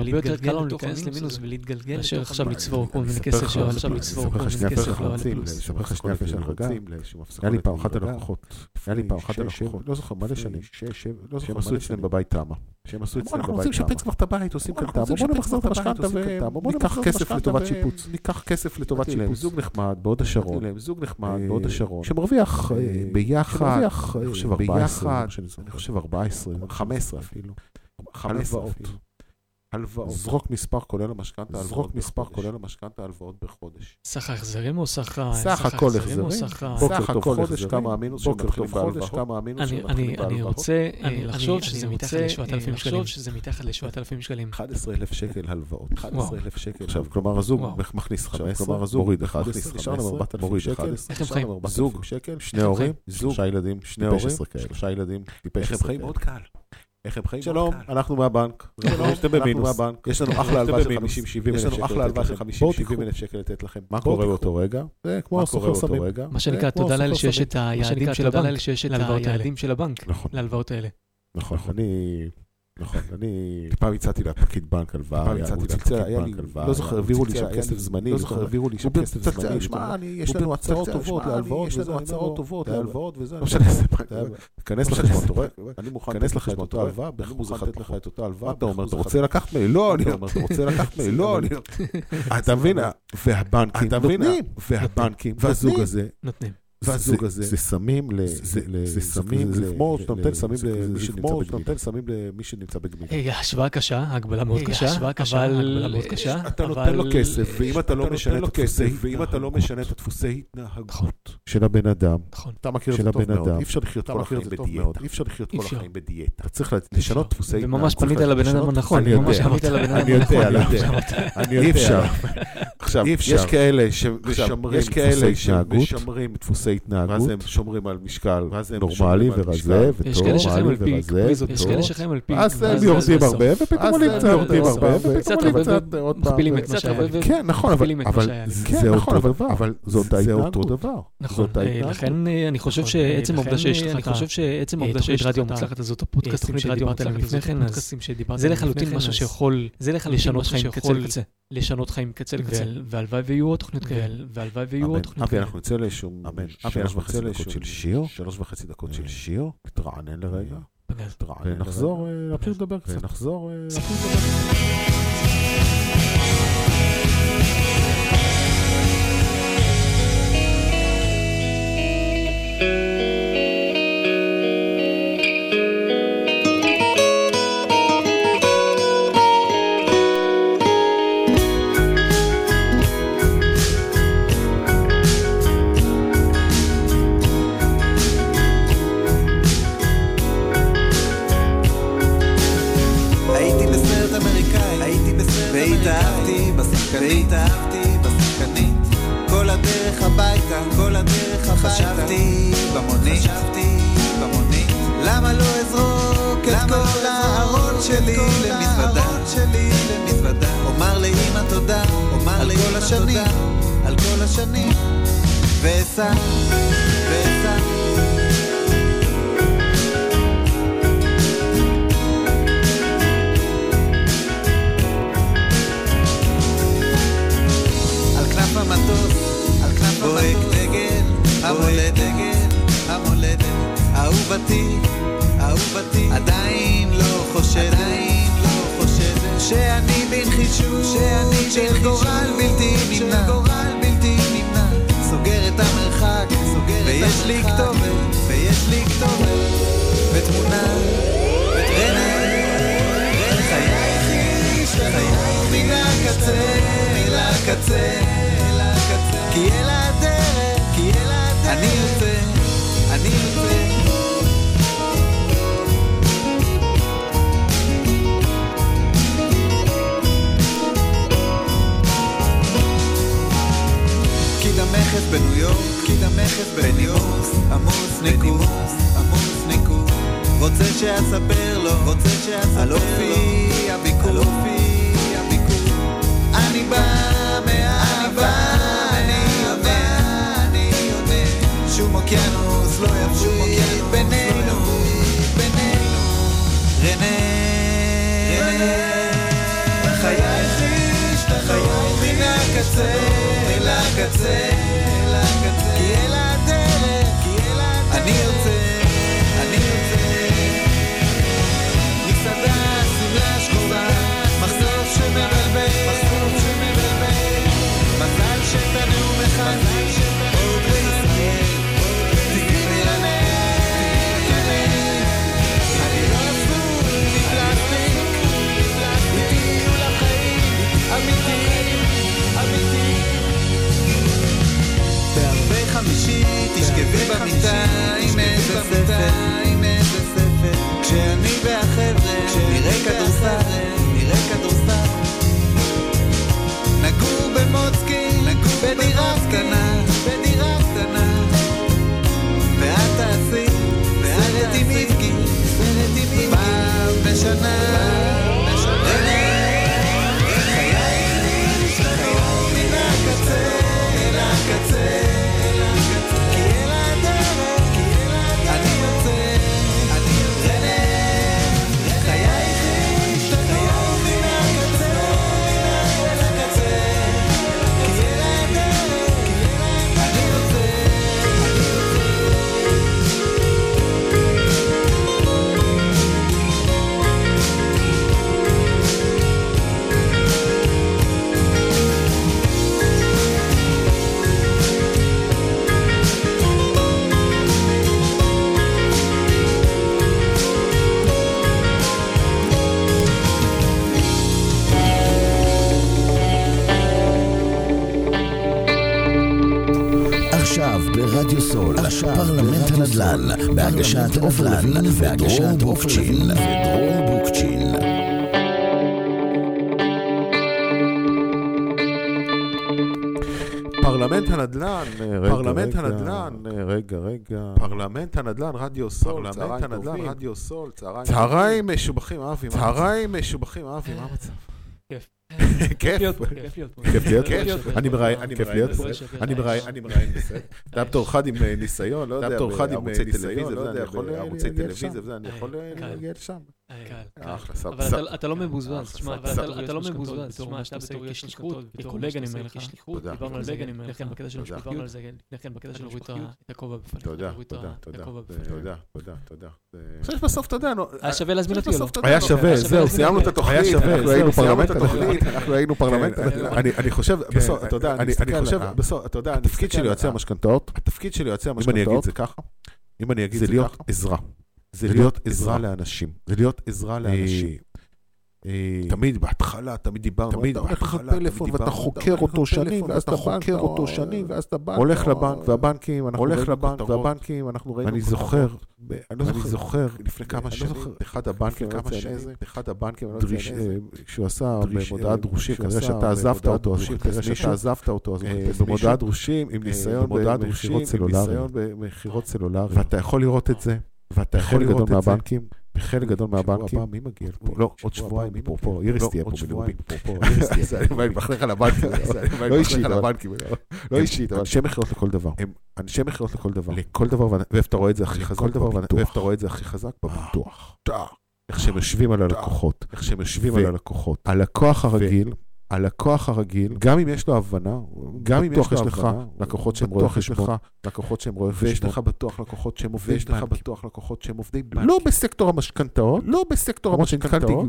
Speaker 5: ולהתגלגל, מאשר עכשיו לצבור כל מיני כסף, עכשיו לצבור כל מיני כסף,
Speaker 3: לספר לך שנייה כשאנחנו רוצים, היה לי פעם אחת הלקוחות, היה לי פעם אחת הלקוחות, לא זוכר, מלא שנים, שהם עשו אצלם בבית תמה. שהם עשו אצלם בבית תמה. אנחנו רוצים לשפץ כבר את הבית, עושים כאן תמה, בואו נחזור את המשכנתה וניקח כסף לטובת שיפוץ. ניקח כסף לטובת שיפוץ. זוג נחמד, בעוד השרון. זוג נחמד, בעוד השרון. שמרוויח ביחד, אני חושב ארבע עשרה, אני חושב ארבע עשרה, חמש עשרה אפילו. הלוואות. הלוואות. זרוק מספר כולל המשכנתה, זרוק מספר כולל המשכנתה, הלוואות בחודש.
Speaker 5: סך החזרים או סך
Speaker 3: סך הכל החזרים? סך הכל חודש, כמה המינוס
Speaker 5: שמתחילים בהלוואות. כמה המינוס שמתחילים בהלוואות. אני רוצה לחשוב שזה מתחת ל-שבעת אלפים שקלים. שזה מתחת ל-שבעת אלפים שקלים.
Speaker 3: אחד עשרה אלף שקל הלוואות. אחד עשרה אלף שקל. עכשיו, כלומר, הזוג מכניס חמש עשרה, כלומר, הזוג מוריד אחד עשרה, נשארנו ארבעת אלפים שקל.
Speaker 5: איך הם חיים?
Speaker 3: זוג, שני הורים, שלושה ילדים, שני הורים, שלושה ילדים, איך הם חיים? מאוד קל. איך הם חיים? שלום, אנחנו מהבנק. אנחנו מהבנק. יש לנו אחלה הלוואה של חמישים שבעים אלף שקל. יש לנו אחלה הלוואה של חמישים שבעים אלף שקל לתת לכם. מה קורה באותו רגע? זה כמו הסוחר סמים.
Speaker 5: מה שנקרא, תודה לאלה שיש את היעדים של הבנק. שיש את היעדים של הבנק. להלוואות האלה.
Speaker 3: נכון, אני... נכון, אני פעם הצעתי לפקיד בנק הלוואה, פעם הצעתי לפקיד בנק הלוואה, לא זוכר, העבירו לי שם כסף זמני, לא זוכר, העבירו לי שם כסף זמני, שמע, יש לנו הצעות טובות להלוואות, יש לנו הצעות טובות להלוואות, וזה, לא משנה, תכנס לחשבון, אתה רואה? אני מוכן לתת לך את אותה הלוואה, באחוז אחד לתת לך את אותה הלוואה, אתה אומר, אתה רוצה לקחת ממני? לא, אני אומר, אתה רוצה לקחת ממני? לא, אני... אתה מבין? והבנקים נותנים, והבנקים, והזוג הזה נותנים. והזוג הזה, זה סמים, זה סמים, זה לגמור, אתה נותן סמים למי שנמצא בגמילה.
Speaker 5: השוואה קשה, הגבלה מאוד קשה, אבל
Speaker 3: אתה נותן לו כסף, ואם אתה לא משנה את הדפוסי, ואם אתה לא משנה את הדפוסי התנהגות של הבן אדם, אתה מכיר את זה טוב מאוד, אי אפשר לחיות כל החיים בדיאטה, אי אפשר לחיות כל החיים בדיאטה, אתה צריך לשנות דפוסי התנהגות.
Speaker 5: וממש פנית לבן אדם הנכון,
Speaker 3: אני יודע, אני יודע, אי אפשר. עכשיו, יש כאלה שמשמרים דפוסי התנהגות, ואז הם שומרים על משקל נורמלי ורזה וטוב, נורמלי ורזה
Speaker 5: יש כאלה שחיים על פי,
Speaker 3: אז הם יורדים הרבה ופתאום אני קצת יורדים הרבה וקצת עוד פעם,
Speaker 5: מכפילים את מה שהיה,
Speaker 3: כן נכון, אבל זה אותו דבר, אבל זה אותו דבר,
Speaker 5: נכון, לכן אני חושב שעצם העובדה שיש לך, אני חושב שעצם העובדה שיש רדיו מוצלחת הזאת, הפודקאסטים שדיברת עליהם לפני כן, זה לחלוטין משהו שיכול לשנות חיים קצה לקצה, לשנות חיים קצה לקצה, והלוואי ויהיו עוד תוכניות כאלה, והלוואי ויהיו עוד תוכניות כאלה.
Speaker 3: אנחנו נצא לשום, אמן, שלוש וחצי דקות של שיר, שלוש וחצי דקות של שיר, תרענן לרגע, ונחזור להמשיך לדבר קצת, ונחזור להמשיך לדבר.
Speaker 6: והתאהבתי בשחקנית, התאהבתי בשחקנית, כל הדרך הביתה, כל הדרך הביתה, חשבתי במונית, חשבתי במונית, למה לא אזרוק את כל הארון שלי למזוודה, אומר לאמא תודה, על כל השנים, על כל השנים, ואסע, ואסע המטוס, על כנף בוהק דגל, המולדת, דגל, המולדת, אהובתי, אהובתי, עדיין לא חושדת, עדיין לא חושדת, שאני בנחישות, שאני של גורל בלתי נמנע, גורל בלתי נמנע, סוגר את המרחק, סוגר ויש לי כתובת, ויש לי כתובת, ותמונה, ותרנה, לחייך איש, לחייך מילה קצה, מילה קצה, כי אל הדרך, כי אל הדרך, אני יוצא, אני יוצא. כי דמך המכס בניו יורק, פקיד המכס בניו יורק, עמוס ניקוס, עמוס ניקוס, רוצה שאספר לו, רוצה שאספר לו, על אופי הביקור, על אופי הביקור, אני בא מאהבה, אני עונה, אני עונה, שום אוקיינוס לא יפריד בינינו, בינינו, רנה, רנה, חייך איש תחור מן הקצה אל הקצה, אל הקצה, כי אל הדרך, כי אל הדרך, אני יוצא, אני יוצא, מסעדה, סמלה שחורה, מחשוף שמבלבל, מחשוף שמבלבל, מזל שתנו מחזי, עוד לישראל, תגידי לנר, תגידי, אני לא עשוי מפלסטיק, איתי ולחיים, אמיתי, אמיתי. בהרבה חמישי תשכבי במיטה עם איזה ספר, עם איזה ספר, כשאני והחבר'ה נראה כדורסל, נראה כדורסל, נגור במוצקי, בדירה קטנה, בדירה קטנה, ואת תעשי סרט עם איבגי, סרט עם איבגי, פעם בשנה, בשנה, חייך תחור מן הקצה אל הקצה, כי אל הדרך, כי אל הדרך, אני יוצא, אני יוצא, חייך תחור מן הקצה אל הקצה, כי אל הדרך, אני יוצא, אני יוצא.
Speaker 2: עכשיו ברדיו סול, פרלמנט הנדל"ן, בהגשת עופר לוין ודרור בוקצ'ין. ודרור בוקצ'ין.
Speaker 3: פרלמנט הנדל"ן, פרלמנט הנדל"ן, רגע, רגע, פרלמנט הנדל"ן, רדיו סול, פרלמנט הנדל"ן, רדיו סול, צהריים משובחים, אבי, צהריים משובחים, אבי, מה המצב?
Speaker 5: כיף.
Speaker 3: כיף,
Speaker 5: כיף להיות פה.
Speaker 3: כיף להיות פה, אני מראיין, כיף להיות פה, אני מראיין, אני מראיין בסדר. אתה בתור אחד עם ניסיון, לא יודע, בתור אחד עם ערוצי טלוויזיה, אני יכול ערוצי טלוויזיה, אני יכול להגיע לשם. אחלה, סבבה.
Speaker 5: אבל אתה לא מבוזבז, תשמע, אתה לא מבוזבז, תשמע, אתה בתור יש שליחות, כקולגה אני אומר לך, דיברנו על זה, לכן בקטע של המשפחיות, לכן בקטע של רואים את הכובע בפנים.
Speaker 3: תודה, תודה, תודה, תודה, תודה, תודה. חושב בסוף, אתה יודע,
Speaker 5: היה שווה להזמין אותי או לא?
Speaker 3: היה שווה, זהו, סיימנו את התוכנית, אנחנו היינו פרלמנט התוכנית, אנחנו היינו פרלמנט, אני חושב, בסוף, אתה יודע, אני חושב, בסוף, אתה יודע, התפקיד שלי יועצי המשכנתאות, התפקיד שלי יועצי המשכנתאות, אם אני אגיד זה ככה, אם אני אגיד זה להיות עזרה. זה להיות עזרה לאנשים, זה להיות עזרה לאנשים. תמיד בהתחלה, תמיד דיברנו, תמיד בהתחלה, פלאפון, ואתה חוקר אותו שנים, ואז אתה חוקר אותו שנים, ואז אתה בנק, הולך לבנק, והבנקים, אנחנו הולך לבנק, והבנקים, אנחנו ראינו, אני זוכר, אני זוכר, לפני כמה שנים, אחד הבנקים, כמה שנים, אחד הבנקים, שהוא עשה במודעת דרושים, כנראה שאתה עזבת אותו, כנראה שאתה עזבת אותו, במודעת דרושים, עם ניסיון במכירות סלולרי, במכירות סלולרי, ואתה יכול לראות את זה, ואתה יכול לראות את זה, בחלק גדול מהבנקים, מי מגיע פה? לא, עוד שבועיים, פה, פה, איריס תהיה פה בלאומי, פה, פה, איריס תהיה פה. אני מחלך על הבנקים, לא אישית, לא אישית, אבל אנשי מחירות לכל דבר. הם אנשי מחירות לכל דבר. לכל דבר, ואיפה אתה רואה את זה הכי חזק בביטוח. ואיפה אתה רואה את זה הכי חזק בביטוח. איך שהם יושבים על הלקוחות, איך שהם יושבים על הלקוחות. הלקוח הרגיל, הלקוח הרגיל, גם אם יש לו הבנה, גם אם יש לך לקוחות שהם רואי חשבון, לקוחות שהם רואי חשבון, ויש לך בטוח לקוחות שהם עובדי בנקים, ויש לך בטוח לקוחות שהם עובדי בנקים, לא בסקטור המשכנתאות, לא בסקטור המשכנתאות,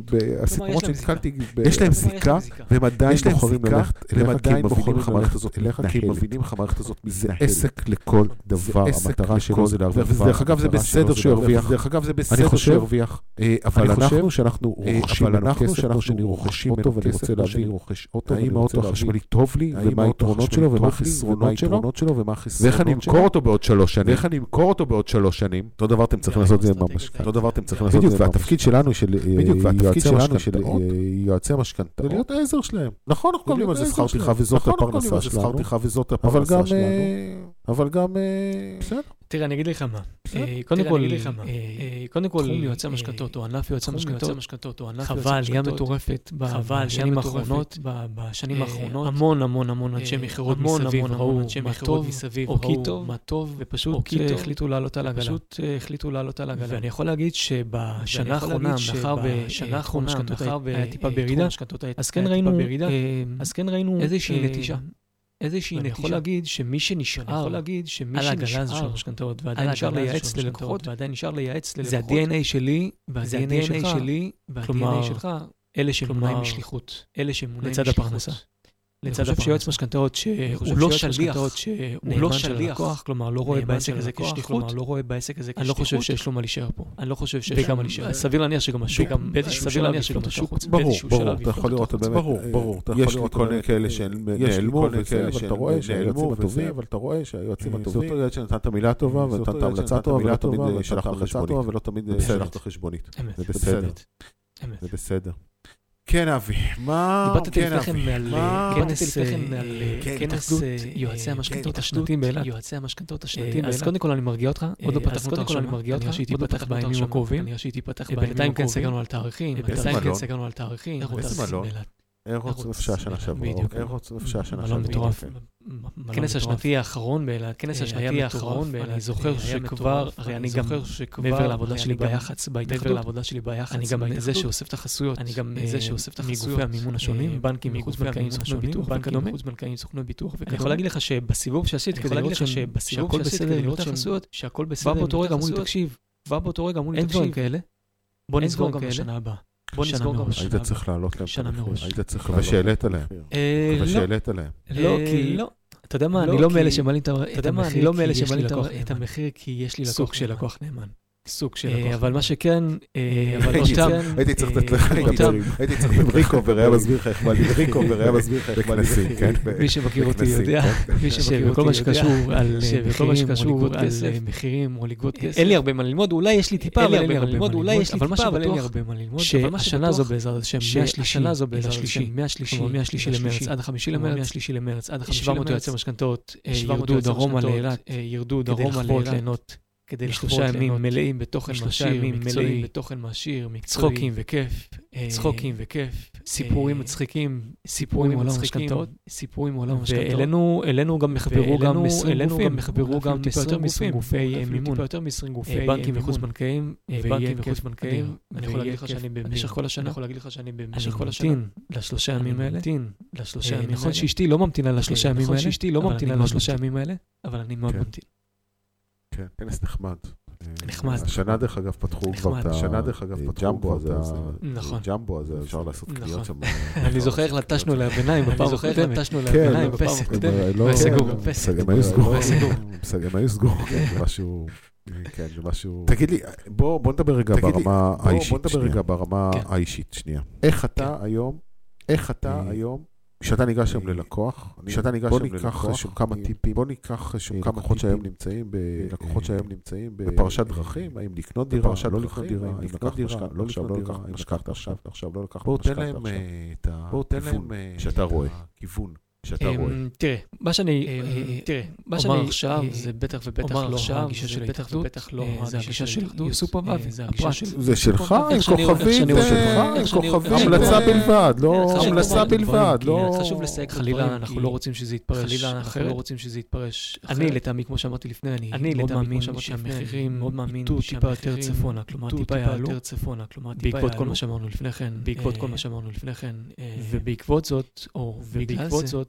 Speaker 3: יש להם זיקה, והם עדיין בוחרים ללכת אליך, כי הם מבינים לך מערכת הזאת, כי הם מבינים לך מערכת הזאת, זה עסק לכל דבר, המטרה שלו זה להרוויח, ודרך אגב זה בסדר שהוא ירוויח, דרך אגב זה בסדר שהוא ירוויח, אבל אנחנו שאנחנו רוכשים אותו ואני רוצה להביא רוכש אוטו, האם האוטו החשמלי טוב לי, ומה היתרונות שלו, ומה החסרונות שלו, ומה החסרונות שלו, ואיך אני אמכור אותו בעוד שלוש שנים, ואיך אני אמכור אותו בעוד שלוש שנים, אותו דבר אתם צריכים לעשות את זה במשכנתאות. אותו דבר אתם צריכים לעשות את זה. בדיוק, והתפקיד שלנו של יועצי המשכנתאות, זה להיות העזר שלהם. נכון, אנחנו קובלים על זה שכר טרחה וזאת הפרנסה שלנו, אבל גם, בסדר.
Speaker 5: תראה, אני אגיד לך מה. קודם כל, קודם כל, תחום יועצי המשכנתאות, או ענף יועצי המשכנתאות, חווה עלייה מטורפת בשנים האחרונות, בשנים האחרונות, המון המון המון אנשי מכירות מסביב ראו מה טוב, או כי טוב, מה טוב, ופשוט החליטו לעלות על הגלה. פשוט החליטו לעלות על הגלה. ואני יכול להגיד שבשנה האחרונה, מאחר בשנה האחרונה, מאחר היה טיפה בירידה, אז כן ראינו איזושהי נטישה. איזושהי נטישה. אני יכול להגיד שמי שנשאר על הגלה הזו של המשכנתאות, ועדיין נשאר לייעץ ללקוחות, ועדיין נשאר לייעץ ללקוחות, זה ה-די אן איי שלי, וה-די אן איי שלי, וה-די אן איי שלך, אלה שמונעים משליחות, אלה שמונעים לצד הפרנסה. לצד הפרנסה. שיועץ משכנתאות שהוא לא שליח, הוא לא שליח, כלומר, לא רואה בעסק הזה כשליחות, לא רואה בעסק הזה כשליחות. אני לא חושב שיש לו מה להישאר פה. אני לא חושב שיש לו מה להישאר. סביר להניח שגם השוק, סביר להניח שגם השוק,
Speaker 3: ברור, ברור, אתה יכול לראות, ברור, ברור, יש לי כל מיני כאלה שנעלמו, וכאלה שנעלמו, אבל אתה רואה שהיועצים הטובים, זה אותו יועץ שנתן את המילה הטובה, ונתן את ההמלצה טובה, ולא תמיד שלח את החשבונית, ולא תמיד שלח את החשבונית. זה בסדר. זה בסדר. כן, אבי, מה...
Speaker 5: דיברתי לפניכם על כנס יועצי המשכנתאות השנתיים באילת. יועצי המשכנתאות השנתיים באילת. אז קודם כל אני מרגיע אותך, עוד לא פתחנו את הרשמה, אני חושב שהיא תיפתח בימים הקרובים. בינתיים כן סגרנו על תאריכים, בינתיים כן סגרנו על תאריכים.
Speaker 3: איזה מלון? אירוץ נפשה שנה שבוע. אירוץ נפשה שנה שבוע.
Speaker 5: מלון מטורף. כנס השנתי האחרון באילת, כנס השנתי האחרון באילת, אני זוכר שכבר, הרי אני גם מעבר לעבודה שלי ביח"צ, מעבר לעבודה שלי ביח"צ, אני גם זה שאוסף את החסויות, אני גם זה שאוסף את החסויות מגופי המימון השונים, בנקים, מחוץ בנקאים, סוכני ביטוח, וכדומה, חוץ בנקאים, סוכני ביטוח, וכדומה. אני יכול להגיד לך שבסיבוב שעשית, כדי לראות שהכל בסדר, לראות את החסויות, שהכל בסדר, כבר באותו רגע אמרו לי, תקשיב, כבר באותו רגע אמרו לי, תקשיב, בוא נסגור גם בשנה הבאה. בוא נסגור גם בשנה הבאה.
Speaker 3: היית צריך לעלות להם.
Speaker 5: שנה מראש.
Speaker 3: היית צריך לעלות. ושאלת עליהם. ושאלת עליהם.
Speaker 5: לא, כי... אתה יודע מה, אני לא מאלה שמעלים את המחיר כי יש לי סוג של לקוח נאמן. סוג של לקוח. אבל מה שכן,
Speaker 3: הייתי צריך לתת לך, הייתי צריך לבריקו וראה מסביר לך איך בא לי בריקו וראה מסביר לך איך בא לי בכנסים, כן?
Speaker 5: מי שמכיר אותי יודע, שבכל מה שקשור על מחירים או לגבות כסף, אין לי הרבה מה ללמוד, אולי יש לי טיפה, אבל אין לי הרבה מה ללמוד, אבל מה שבטוח, שהשנה זו בעזרת השם, השנה זו בעזרת השם, מהשלישי למרץ עד החמישי למרץ, מהשלישי למרץ עד החמישי למרץ, שבע מאות יועצי משכנתאות ירדו דרומה לאילת, ירדו דרומה לאילת, כדי לשלושה ימים מלאים בתוכן מעשיר, מקצועי, בתוכן מעשיר, צחוקים וכיף, צחוקים וכיף, סיפורים מצחיקים, סיפורים עולם משכנתאות, סיפורים עולם משכנתאות. ואלינו גם מחברו גם עשרים גופי מימון, יותר מ-עשרים גופי בנקים וחוץ בנקאים, בנקים וחוץ בנקאים. אני יכול להגיד לך שאני במשך כל השנה, אני יכול להגיד לך שאני במשך כל השנה, לשלושה ימים האלה, לשלושה ימים. נכון שאשתי לא ממתינה לשלושה ימים האלה, שאשתי לא ממתינה לשלושה ימים האלה, אבל אני מאוד ממתין.
Speaker 3: כן, כנס נחמד.
Speaker 5: נחמד.
Speaker 3: השנה דרך אגב פתחו כבר את השנה דרך אגב פתחו ג'מבו הזה.
Speaker 5: נכון.
Speaker 3: ג'מבו הזה, אפשר לעשות קניות שם.
Speaker 5: אני זוכר איך לטשנו לביניים בפעם הקודמת. לטשנו לביניים בפעם הקודמת.
Speaker 3: וסגור. הם היו סגור. הם היו סגור. זה משהו... כן, זה משהו... תגיד לי, בוא נדבר רגע ברמה האישית. בוא נדבר רגע ברמה האישית, שנייה. איך אתה היום, איך אתה היום, כשאתה ניגש שם ללקוח, כשאתה ניגש שם ללקוח, בוא ניקח כמה טיפים, בוא ניקח כמה לקוחות שהיום נמצאים, לקוחות שהיום נמצאים בפרשת דרכים, האם לקנות דירה, לא לקנות דירה, האם לקח משכנתא, לא לקח משכנתא, עכשיו לא לקח משכנתא. בואו תן להם את הכיוון שאתה רואה, כיוון. שאתה רואה.
Speaker 5: תראה, מה שאני, תראה, מה שאני עכשיו, זה בטח ובטח לא הגישה של ההתאחדות, זה הגישה של יוסוף אבאבי,
Speaker 3: זה שלך, כוכבית, המלצה בלבד, לא המלצה בלבד, לא...
Speaker 5: חשוב לסייג חלילה, אנחנו לא רוצים שזה יתפרש, חלילה, אנחנו לא רוצים שזה יתפרש. אני לטעמי, כמו שאמרתי לפני, אני מאוד מאמין שהמחירים מאוד מאמין טיפה יותר צפונה, כלומר טיפה יותר צפונה, כלומר בעקבות כל מה שאמרנו לפני כן, בעקבות כל מה שאמרנו לפני כן, ובעקבות זאת, או ובעקבות זאת,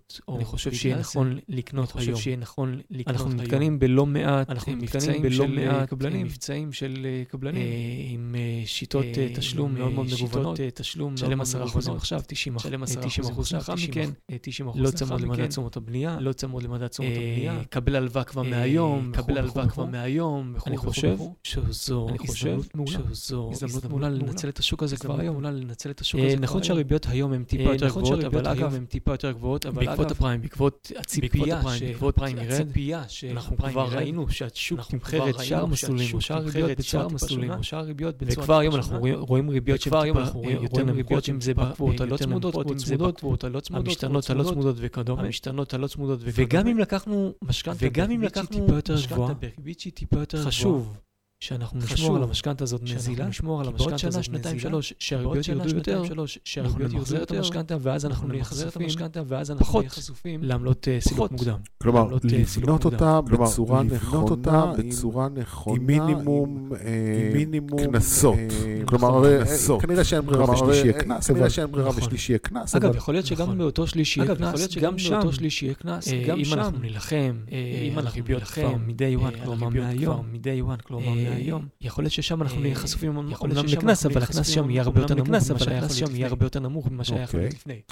Speaker 5: לקנות, אני חושב שיהיה נכון לקנות היום. שיהיה נכון לקנות אנחנו מתקנים בלא מעט, אנחנו מתקנים בלא מעט קבלנים, מבצעים של קבלנים, עם שיטות תשלום מאוד מאוד מגוונות, תשלום שלם עשרה אחוז עכשיו, תשעים אחוז לאחר מכן, לא צמוד למדד תשומות הבנייה, לא צמוד למדד תשומות הבנייה, קבל הלוואה כבר מהיום, קבל הלוואה כבר מהיום, אני חושב שזו הזדמנות מעולה לנצל את השוק הזה כבר היום, לנצל את השוק הזה. נכון שהריביות היום הן טיפה יותר גבוהות, אבל אגב הן טיפה יותר גבוהות, אבל בעקבות הפריים, בעקבות הציפייה שאנחנו כבר ראינו שהשוק תמחר את שאר המסלולים, או שאר הריביות בצורה מסלולים, או שאר הריביות בצורה וכבר היום אנחנו רואים ריביות שכבר היום אנחנו רואים יותר נמוכות, אם זה בקבועות הלא צמודות, אם זה בקבועות הלא צמודות, המשתנות הלא צמודות וכדומה, המשתנות הלא צמודות וכדומה. וגם אם לקחנו משכנתה, וגם אם לקחנו טיפה יותר גבוהה, בריבית שהיא טיפה יותר גבוהה, חשוב שאנחנו נשמור על המשכנתה הזאת נזילה, נשמור על המשכנתה הזאת נזילה, שנתיים שלוש, שהריביות ירדו יותר, שאנחנו נחזיר את המשכנתה, ואז אנחנו נחזיר את המשכנתה, ואז אנחנו נהיה חשופים לעמלות סילוק מוקדם.
Speaker 3: כלומר, לבנות אותה בצורה נכונה, בצורה נכונה, עם מינימום קנסות. כלומר, כנראה שאין ברירה בשלישי יהיה קנס, כנראה שאין ברירה בשלישי יהיה קנס.
Speaker 5: אגב, יכול להיות שגם באותו שלישי יהיה קנס, גם באותו שלישי יהיה קנס, אם אנחנו נלחם, אם אנחנו נלחם מדי וואן, כלומר מהיום, מדי וואן, כלומר היום. יכול להיות ששם אנחנו נהיה חשופים אומנם לקנס, אבל הקנס שם יהיה הרבה יותר נמוך, אבל הקנס שם יהיה הרבה יותר נמוך ממה שהיה יכול להיות לפני.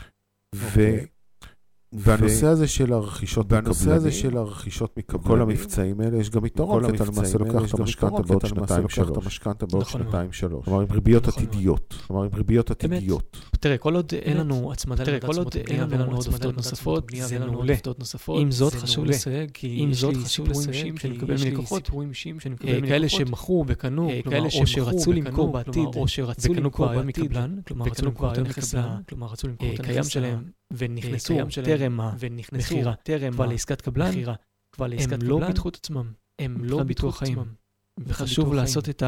Speaker 3: והנושא הזה של הרכישות והנושא הזה של הרכישות מקבלנים, כל המבצעים האלה יש גם יתרון, כי אתה למעשה לוקח את המשכנתה בעוד שנתיים שלוש. את המשכנתה בעוד שנתיים שלוש. כלומר, עם ריביות עתידיות. כלומר, עם ריביות עתידיות.
Speaker 5: תראה, כל עוד אין לנו הצמדה למדד תשומות הבנייה ואין לנו עוד עובדות נוספות, זה מעולה. עם זאת חשוב לסייג, כי עם זאת חשוב לסייג, כי יש לי סיפורים אישיים שאני מקבל מלקוחות, כאלה שמכרו וקנו, או שרצו למכור בעתיד, או שרצו למכור היום מקבלן, כלומר רצו למכור את הנכס הקיים שלהם, ונכנסו טרם המכירה, טרם כבר לעסקת קבלן, הם לא ביטחו את עצמם, הם לא ביטחו חיים. וחשוב לעשות את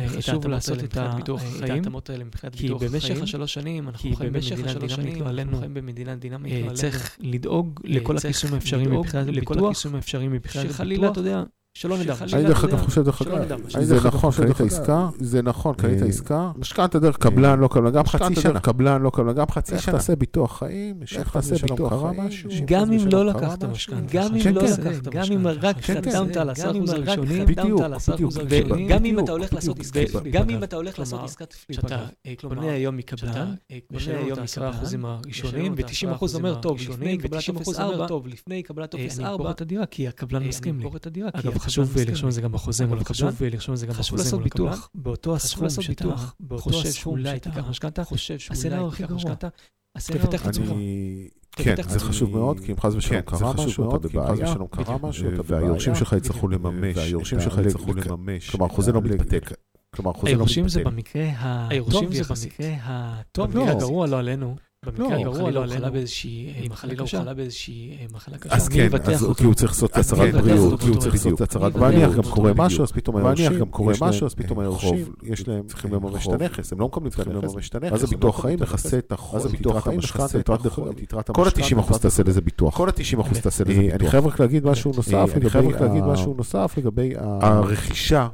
Speaker 5: ההתאמות האלה מבחינת ביטוח חיים, כי במשך השלוש שנים אנחנו חיים במדינה דינמית, צריך לדאוג לכל הכיסויים האפשריים מבחינת ביטוח, שחלילה, אתה יודע, שלא נדע.
Speaker 3: אני דרך אגב חושב דרך אגב, זה נכון, קנית עסקה, זה נכון, קנית עסקה, משכנתה דרך קבלן, לא קבלן, גם חצי שנה, קבלן, לא קבלן, גם חצי שנה. איך תעשה ביטוח חיים, איך תעשה ביטוח חיים,
Speaker 5: גם אם לא לקחת משכנתה, גם אם לא לקחת, גם אם רק חתמת על עשרה אחוז הראשונים, וגם אם אתה הולך לעשות עסקת פליפ, שאתה קונה היום מקבלן, קונה היום עשרה אחוזים הראשונים, ו-תשעים אחוז אומר טוב, לפני קבלת טופס ארבע, לפני קבלת טופס ארבע, כי הקבלן מסכים לי. חשוב לרשום את זה גם בחוזה, אבל חשוב לרשום את זה גם בחוזה. חשוב לעשות ביטוח באותו הסכום שאתה חושב שאולי תיקח משכנתה, חושב שאולי תיקח משכנתה, תפתח את עצמך.
Speaker 3: כן, זה חשוב מאוד, כי אם חס ושלום קרה משהו, אתה בבעיה, והיורשים שלך יצטרכו לממש, והיורשים שלך יצטרכו לממש, כלומר, חוזה לא מתפתק.
Speaker 5: היורשים זה במקרה הטוב, במקרה הגרוע לא עלינו. במקרה הגרוע לא חלה באיזושהי מחלה קשה.
Speaker 3: אז כן, כי הוא צריך לעשות הצהרת בריאות, כי הוא צריך לעשות הצהרת בריאות. ואניח גם קורה משהו, אז פתאום היורשים, יש להם צריכים לממש את הנכס, הם לא מקבלים צריכים לממש את הנכס. אז הביטוח חיים מכסה את יתרת המשכנתה, כל ה-תשעים אחוז תעשה לזה ביטוח. כל ה-תשעים אחוז תעשה לזה ביטוח. אני חייב רק להגיד משהו נוסף, אני חייב רק להגיד משהו נוסף לגבי הרכישה.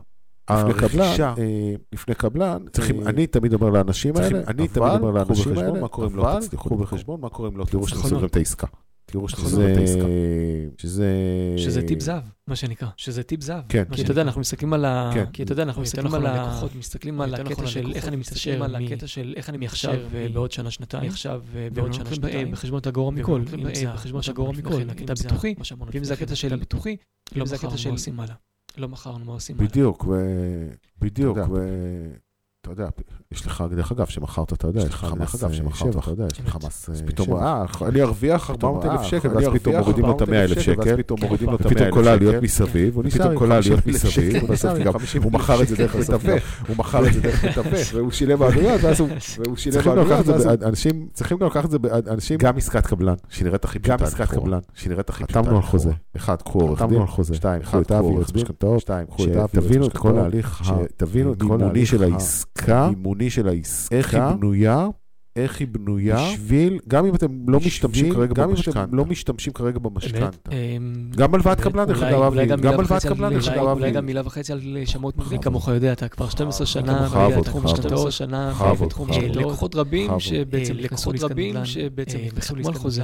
Speaker 3: לפני קבלן, אני תמיד אומר לאנשים האלה, אני תמיד אומר לאנשים האלה, מה קורה אם לא תצליחו בחשבון, מה קורה אם לא תראו שאתם סוגרים את העסקה. תראו שאתם סוגרים את העסקה.
Speaker 5: שזה טיפ זהב, מה שנקרא. שזה טיפ זהב. כי אתה יודע, אנחנו מסתכלים על ה... כי אתה יודע, אנחנו מסתכלים על הלקוחות, מסתכלים על הקטע של איך אני מתעשר, על הקטע של איך אני מעכשיו בעוד שנה שנתיים, עכשיו בעוד שנה שנתיים, בחשבון הגרוע מכל, בחשבון הגרוע מכל, הקטע ביטוחי, ואם זה הקטע של ביטוחי, לא זה הקטע של עושים הלאה. לא מכרנו מה עושים.
Speaker 3: בדיוק, בדיוק, אתה יודע, יש לך, דרך אגב, שמחרת, אתה יודע, יש לך מס שבח, אתה יודע, יש לך מס שבח. אה, אני ארוויח ארבע מאות אלף שקל, ואז פתאום מורידים לו את מאה אלף שקל, ופתאום כל העליות מסביב, ופתאום כל העליות מסביב, הוא מכר את זה דרך מתווך, הוא מכר את זה דרך מתווך, והוא שילם העלויות, ואז הוא שילם העלויות, אנשים צריכים גם לקחת את זה, אנשים, גם עסקת קבלן, שנראית הכי פשוטה, גם עסקת קבלן, שנראית הכי פשוטה. חתמנו על חוזה, אחד, קחו עורך דין, שתיים, קחו את האבי, תבינו את כל ההליך, תבינו את כל ההליך של העסקה, אימוני של העסקה, איך היא בנויה, איך היא בנויה, בשביל, גם אם אתם לא משתמשים כרגע במשכנתה, לא משתמשים כרגע במשכנתה. גם הלוואת קבלן, גם הלוואת קבלן,
Speaker 5: אולי גם מילה וחצי על שמות מגניק, כמוך יודע, אתה כבר שתים עשרה שנה, בתחום משכנתאות, שנה, בתחום לקוחות רבים, שבעצם לקוחות רבים, שבעצם נכנסו על חוזן,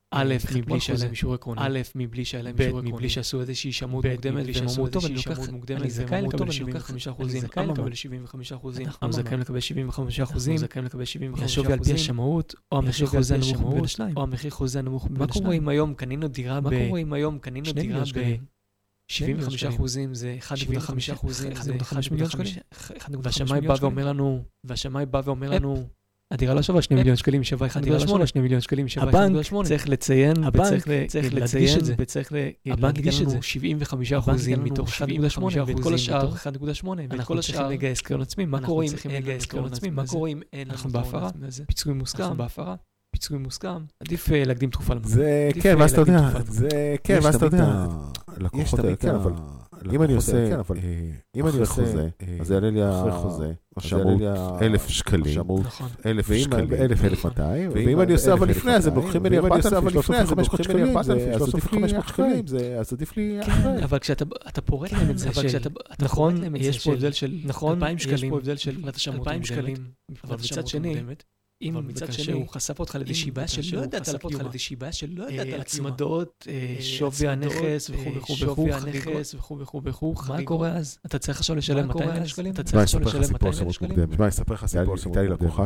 Speaker 5: א', מבלי שהיה להם אישור עקרוני, א', מבלי שהיה להם אישור עקרוני, מבלי שעשו איזושהי שמאות מוקדמת, והם אמרו, טוב, אני לוקח, אני זכאי לקבל שבעים וחמישה אחוזים, זכאי לקבל שבעים וחמישה אחוזים, אנחנו זכאים לקבל שבעים וחמישה אחוזים, זכאים לקבל שבעים וחמישה אחוזים, השווי על פי השמאות, או המחיר חוזה הנמוך בין השניים, או המחיר חוזה הנמוך בין השניים. מה קורה אם היום קנינו דירה ב... מה קורה אם היום קנינו דירה ב... שבעים וחמישה אחוזים זה אחד נקודה חמישה אחוזים, זה חמישה מיליון שקלים. והשמאי בא ואומר לנו, והשמאי בא ואומר לנו, הדירה לא שווה שני מיליון שקלים, שווה אחד נקודה שמונה, שני מיליון שקלים, שווה אחד נקודה שמונה. הבנק צריך לציין, הבנק צריך לציין, וצריך להדגיש את זה, שבעים וחמישה אחוזים מתוך אחד נקודה שמונה, ואת כל השאר אחד נקודה שמונה, ואת כל השאר לגייס קרן עצמי. מה קורה אם אין לגייס קרן עצמי? מה קורה אם אין אנחנו בהפרה? פיצוי מוסכם, בהפרה. פיצוי מוסכם, עדיף להקדים תקופה למקום.
Speaker 3: זה כן, מה שאתה יודע, זה כן, מה שאתה יודע, לקוחות האלה, כן, אבל אם אני עושה, אם אני עושה חוזה, אז זה יעלה לי אחרי חוזה, השמות אלף שקלים, אלף שקלים, אלף, אלף מאתיים, ואם אני עושה אבל לפני, אז הם לוקחים ממני ארבעת אלפים שלוש מאות וחמש שקלים, אז עדיף לי חמש מאות שקלים, אז עדיף לי אחרי.
Speaker 5: אבל כשאתה פורט להם את זה, נכון, יש פה הבדל של אלפיים שקלים, אלפיים שקלים, אבל מצד שני, אם מצד שני הוא חשף אותך לאיזושהי בעיה שלא ידעת על קיומה, הצמדות, שווי הנכס וכו' וכו' וכו' וכו', מה קורה אז? אתה צריך עכשיו לשלם מאתיים אלף שקלים? אתה צריך עכשיו לשלם מאתיים אלף שקלים?
Speaker 3: מה, אספר לך סיפור, הייתה לי לקוחה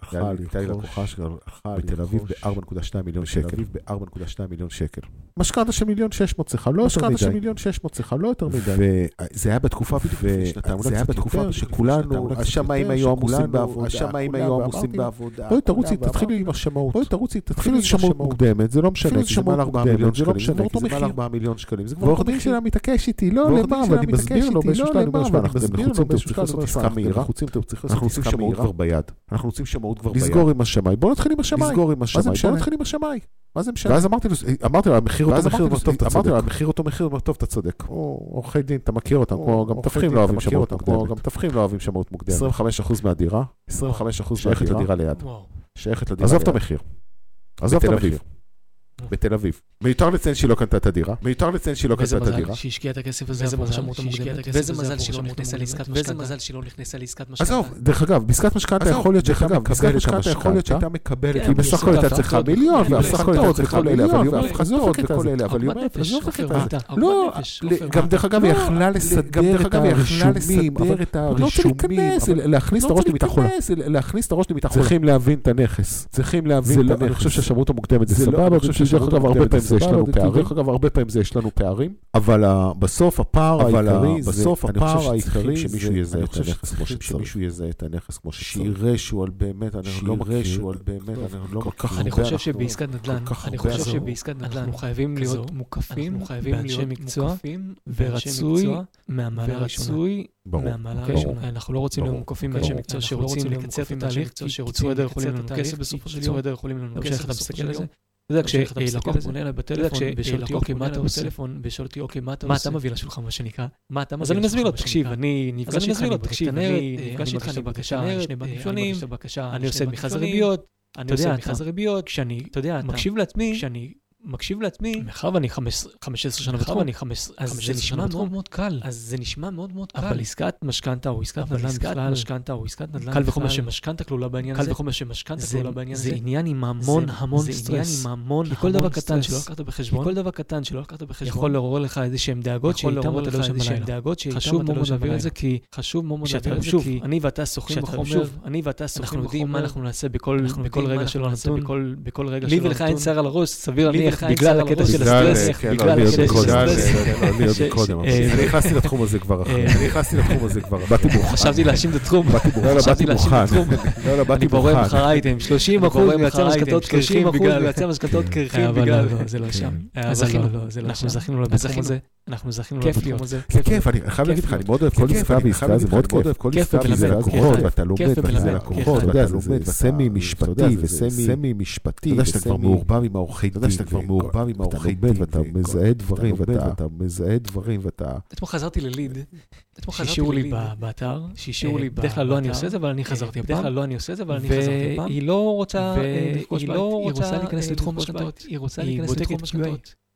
Speaker 3: שהלכה בתל אביב ב-ארבע נקודה שתיים מיליון שקל, ב-ארבע נקודה שתיים מיליון שקל. משכנתה של מיליון שש מאות צריכה, לא יותר מדי. מיליון שש מאות צריכה, לא יותר מדי. וזה היה בתקופה זה היה בתקופה שכולנו, השמאים היו עמוסים בעבודה, השמאים היו עמוסים בעבודה. בואי תרוצי, תתחילי עם השמאות. בואי תרוצי, תתחילי עם שמאות מוקדמת, זה לא משנה, זה מעל ארבעה מיליון שקלים, זה לא אותו מחיר. ארבעה מיליון שקלים, זה כבר אותו מחיר. שלה מתעקש איתי, לא למה, ואני מסביר לו באיזשהו שלב, אנחנו רוצים לעשות עסקה מהירה, אנחנו רוצים שמאות כבר ביד, אנחנו רוצים שמאות כבר ביד. לסגור עם השמאי, בוא נתחיל עם השמאי. לסגור עם השמאי, בוא נתחיל עם השמאי. מה זה משנה? ואז אמרתי לו, אמרתי לו, המחיר אותו מחיר טוב, אתה צודק. אמרתי לו, המחיר אותו מחיר טוב, אתה צודק. עורכי דין, אתה מכיר אותם, כמו גם תפחים לא אוהבים שמאות מוקדמת. גם תפחים לא אוהבים שמאות מוקדמת. עשרים וחמישה אחוז מהדירה, עשרים וחמישה אחוז שייכת לדירה ליד. שייכת לדירה. עזוב את המחיר. עזוב את המחיר. בתל אביב. מיותר לציין שהיא לא קנתה את הדירה. מיותר לציין שהיא לא קנתה את הדירה.
Speaker 5: שהשקיעה את הכסף הזה עבור השמות המוקדמת. ואיזה מזל שלא נכנסה לעסקת משכנתה. ואיזה מזל שלא נכנסה לעסקת משכנתה.
Speaker 3: עזוב, דרך אגב, בעסקת משכנתה יכול להיות שהייתה מקבלת. היא בסך הכל הייתה צריכה מיליון, ובסך הכל הייתה צריכה מיליון, ואף אחד לא עוד וכל אלה, אבל היא אומרת, עזוב את זה. לא, גם דרך אגב, היא יכלה לסדר את הרישומים, לא רוצה להיכנס, להכניס את הראש לי מתחולה. להכניס את הראש לי מתחולה. צריכים להבין את הנכס. צריכים להבין את הנכס. אני חושב שהשמות המוקדמת זה סבבה, אני חושב שדרך אגב הרבה פעמים זה יש לנו פערים. דרך אגב הרבה פעמים זה יש לנו פערים, אבל בסוף הפער העיקרי, בסוף הפער העיקרי שמישהו יזהה את הנכס כמו שצריך. שמישהו יזהה את הנכס כמו שצריך. שירשו על באמת, אנחנו לא מכירים על באמת, אנחנו לא מכירים.
Speaker 5: אני חושב שבעסקת נדל"ן, אני חושב שבעסקת נדל"ן אנחנו חייבים להיות מוקפים באנשי מקצוע ורצוי מהמעלה הראשונה. מהמעלה הראשונה. אנחנו לא רוצים להיות מוקפים באנשי מקצוע שרוצים לקצר את התהליך, שקיצור הדרך יכולים לנו כסף בסופו של יום, יכולים לנו כסף בסופו של יום. אתה יודע, כשלקוח פונה אליי בטלפון, ושואל אותי, אוקיי, מה אתה עושה? ושואל אותי, אוקיי, מה אתה עושה? מה אתה מביא לשולחן, מה שנקרא? מה אתה מביא? אז אני מסביר לו, תקשיב, אני נפגש איתך, אני נפגש איתך, אני בבקשה, שני בנקים שונים, אני עושה מכרז ריביות, אני עושה מכרז ריביות, כשאני, אתה יודע, מקשיב לעצמי, כשאני מקשיב לעצמי, מאחר ואני חמש עשרה שנה בתחום, אז זה נשמע מאוד מאוד קל. אז זה נשמע מאוד מאוד קל. אבל עסקת משכנתה או עסקת נדל"ן בכלל, משכנתה או עסקת נדל"ן בכלל, קל וחומר שמשכנתה כלולה בעניין הזה. קל וחומר שמשכנתה כלולה בעניין הזה. זה עניין עם המון המון סטרס. זה עניין עם המון המון סטרס. כי כל דבר קטן שלא לקחת בחשבון, כל דבר קטן שלא לקחת בחשבון, יכול לעורר לך איזשהם דאגות שאיתם אתה לא שם בלילה. חשוב מאוד להעביר את זה, כי חשוב מאוד להעביר את זה, כי אני ואתה שוחים בחומר, אני ואתה שוחים בחומר, אנחנו יודעים מה אנחנו נעשה בכל רגע שלא נתון, בכל רגע שלא נתון. לי ולך אין שיער על הראש, סביר להניח, בגלל הקטע של הסטרס, בגלל הקטע של הסטרס.
Speaker 3: אני נכנסתי לתחום הזה כבר אחרי. אני נכנסתי לתחום הזה כבר. באתי מוכן.
Speaker 5: חשבתי להאשים את התחום.
Speaker 3: באתי מוכן.
Speaker 5: אני בורא מחר אייטם. שלושים אחוז מייצר משכנתאות קרחים בגלל. מייצר משכנתאות קרחים בגלל. זה לא שם. אנחנו זכינו לתחום הזה. אנחנו זכינו לתחום הזה.
Speaker 3: זה כיף. אני חייב להגיד לך, אני מאוד אוהב כל עסקה בעסקה, זה מאוד כיף. כל עסקה וזה לקוחות, ואתה לומד וזה לקוחות. אתה יודע, זה סמי משפטי וסמי משפטי. אתה יודע שאתה כבר מעורבב עם העורכי דין. אתה יודע שאתה כבר מעורבב עם העורכי דין. ואתה מזהה דברים, ואתה מזהה דברים, ואתה...
Speaker 5: אתמול חזרתי לליד, שישאירו לי באתר, שישאירו לי, בדרך כלל לא אני עושה את זה, אבל אני חזרתי הפעם. בדרך כלל לא אני עושה את זה, אבל אני חזרתי הפעם. והיא לא רוצה, היא רוצה להיכנס לתחום משכנתאות. היא רוצה להיכנס לתחום משכנתאות.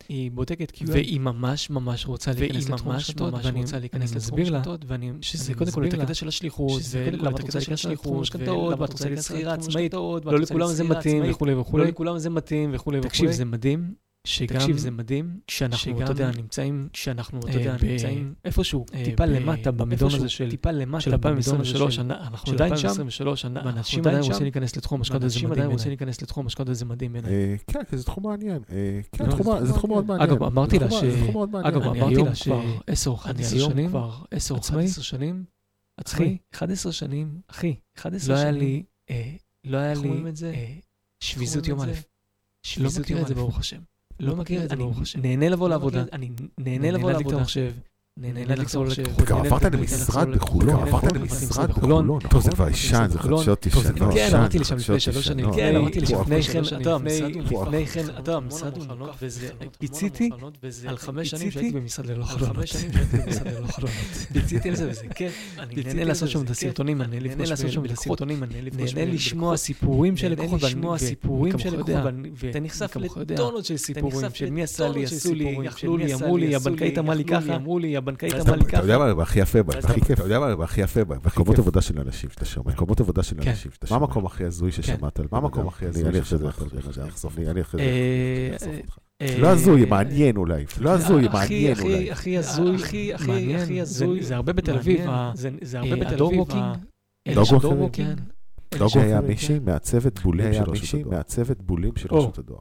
Speaker 5: היא בודקת קיו אם, והיא ממש ממש רוצה להיכנס לתחום משכנתות, ואני אסביר לה, שזה קודם כל את הקטע של השליחות, ולמה את רוצה להיכנס לתחום משכנתות, ולמה את רוצה להיכנס לשכירה עצמאית, לא לכולם זה מתאים וכולי וכולי, לא לכולם זה מתאים וכולי וכולי. תקשיב, זה מדהים. שגם זה מדהים, כשאנחנו, אתה יודע, נמצאים, כשאנחנו, אתה יודע, נמצאים איפשהו טיפה למטה במדון הזה של טיפה למטה של אלפיים עשרים ושלוש, אנחנו עדיין שם, ואנשים עדיין רוצים להיכנס לתחום משכנתות, אנשים עדיין רוצים להיכנס לתחום משכנתות, זה מדהים בעיניי.
Speaker 3: כן, כי זה תחום מעניין. כן, זה תחום מאוד מעניין.
Speaker 5: אגב, אמרתי לה ש... אגב, אמרתי לה ש... עשר, אחת עשרה שנים, עשר, אחת עשרה שנים, אחי, אחת עשרה שנים, אחי, אחת עשרה שנים, לא היה לי, לא היה לי שביזות יום א'. לא מכיר את זה ברוך השם. לא מכיר את זה, ברוך השם. נהנה לבוא לעבודה, אני נהנה לבוא לעבודה מחשב, נהנה להדליק מחשב.
Speaker 3: גם עברת למשרד בחולון, עברת למשרד בחולון. טוב, זה כבר ישן, זה חדשות ישנות.
Speaker 5: כן, אמרתי לי שם לפני שלוש שנים, כן, אמרתי לי לפני כן, אתה לפני כן, אתה משרד לחלונות, וזה, פיציתי על חמש שנים שהייתי במשרד ללא חלונות. פיציתי על זה וזה, כן. אני נהנה לעשות שם את הסרטונים, אני נהנה לעשות שם את הסרטונים, אני נהנה לשמוע סיפורים של לקוחות, לשמוע סיפורים של לקוחות, ואתה נחשף לטונות של סיפורים, של מי עשה לי, עשו לי, יכלו לי, אמרו לי, הבנקאית אמרה לי ככה, אמרו לי, הבנקאית אמרה לי ככה.
Speaker 3: אתה יודע מה הכי יפה בהם, הכי כיף, אתה יודע מה הכי יפה בהם, מקומות עבודה של אנשים שאתה שומע, מקומות עבודה של אנשים שאתה שומע. מה המקום הכי הזוי ששמעת? מה המקום הכי הזוי? אני אחרי זה אחשוף, אני אחרי זה אחשוף אותך. לא הזוי, מעניין אולי. לא הזוי, מעניין אולי.
Speaker 5: הכי הזוי, הכי הזוי, זה הרבה בתל אביב, זה הרבה בתל אביב.
Speaker 3: דוגווקינג. שהיה מישהי מעצבת בולים של רשות הדואר. מעצבת בולים של רשות הדואר.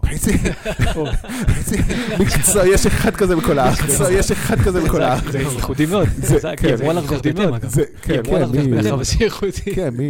Speaker 3: מקצוע, יש אחד כזה בכל הארץ. יש אחד כזה בכל הארץ.
Speaker 5: זה ייחודי מאוד. כי אמרו לך ורדיתם, אגב.
Speaker 3: כן,
Speaker 5: אמרו לך ורדיתם, זה ייחודי.
Speaker 3: כן, מי...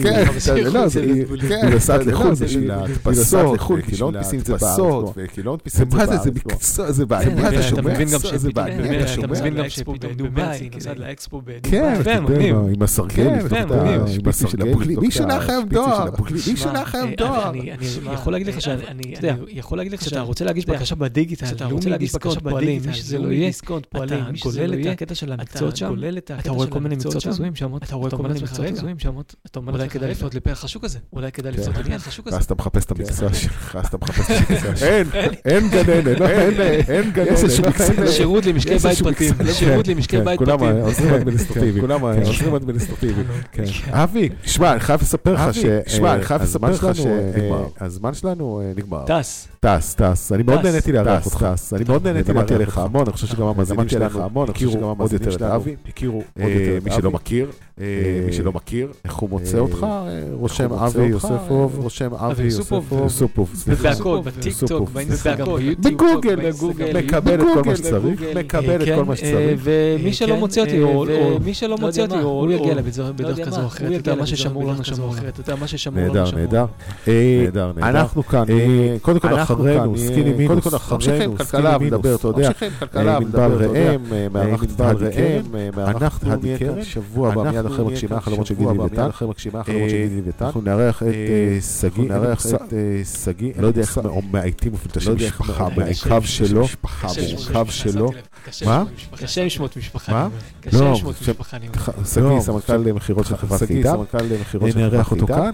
Speaker 3: היא נסעת לחול בשביל ההדפסות, וכי לא נדפיסים את זה בארץ. וכי לא נדפיסים את זה בארץ. זה מקצוע, זה בעיה.
Speaker 5: אתה מבין גם אתה מבין גם שפתאום דובאי, נסעת לאקספו בדובאי.
Speaker 3: כן, עם הסרגל, עם הסרגל. מי שלח היום דואר? מי שלח היום דואר?
Speaker 5: אני יכול להגיד לך שאני, אתה יודע, יכול להגיד לך שאתה רוצה להגיש בקשה בדיגיטל, שאתה רוצה להגיש בקשה בדיגיטל, מי שזה לא יהיה, אתה גולל את הקטע של המקצועות שם, אתה רואה כל מיני מקצועות הזויים שם, אתה רואה כל מיני מקצועות הזויים שם, אתה אומר אולי כדאי לפנות לפרח השוק הזה, אולי כדאי לפנות לפרח השוק הזה.
Speaker 3: ואז אתה מחפש את המקצוע שלך, ואז אתה מחפש את המקצוע שלך. אין, אין גננת, אין גננת.
Speaker 5: שירות למשקי בית פרטיים, שירות למשקי בית פרטיים.
Speaker 3: כולם עוזרים אדמיניסטרטיביים, כולם עוזרים אדמיניסטרטיביים. אבי, שמע, אני חייב לספר לך ש... שמע, אני חייב לספר לך שהזמן שלנו נגמר.
Speaker 5: טס.
Speaker 3: טס, טס. אני מאוד נהניתי לארח אותך. אני מאוד נהניתי לארח עליך המון. אני חושב שגם המאזינים שלנו הכירו עוד יותר את אבי. הכירו מי שלא מכיר. מי שלא מכיר. איך הוא מוצא אותך? רושם אבי יוספוב. רושם אבי יוספוב.
Speaker 5: ובהכל, בטיקטוק, באינסטגרם,
Speaker 3: בגוגל. מקבל את כל מה שצריך. מקבל את כל מה שצריך.
Speaker 5: ומי שלא מוצא אותי, או מי שלא מוצא אותי, הוא יגיע לה בדרך כזו או אחרת. אתה יודע, מה ששמור לנו שמור אחרת. אתה יודע, מה ששמור לנו שמור.
Speaker 3: נהדר, נהדר. אנחנו כאן, קודם כל אחרינו, סקיני מינוס, קודם כל אחרינו, כלכלה מדבר, אתה יודע, מדבר ראם, מערכת ראם, מערכת הדי קרן, שבוע הבא, מיד אחרי מגשימה החלומות של גידי לויטן, אחרי מגשימה החלומות של גידי לויטן, אנחנו נארח את סגי, נארח את סגי, לא יודע איך מעיתים אפילו את השם משפחה, מהקו שלו, מהקו שלו, מה?
Speaker 5: קשה לשמות משפחה.
Speaker 3: מה?
Speaker 5: קשה לשמות משפחה.
Speaker 3: סגי, סמנכ"ל מכירות של חברת חיטה, נארח אותו כאן,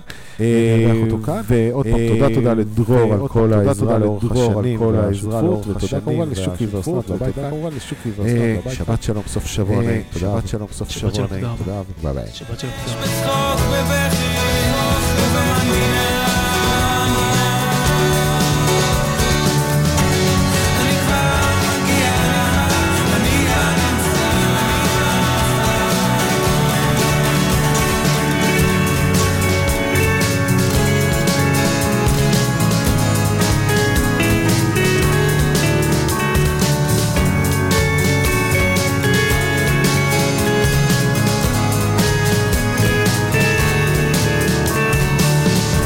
Speaker 3: ועוד פעם, תודה תודה לדרור על כל העזרה לאורך השנים, כל העזרה לאורך השנים, כמובן לשוקי ואסנת בבית, כמובן לשוקי ואסנת בבית. שבת שלום, סוף שבוע נעים, שבת שלום, סוף שבוע נעים, תודה וביי ביי.
Speaker 5: שבת שלום.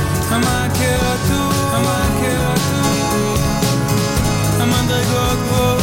Speaker 5: המדרגות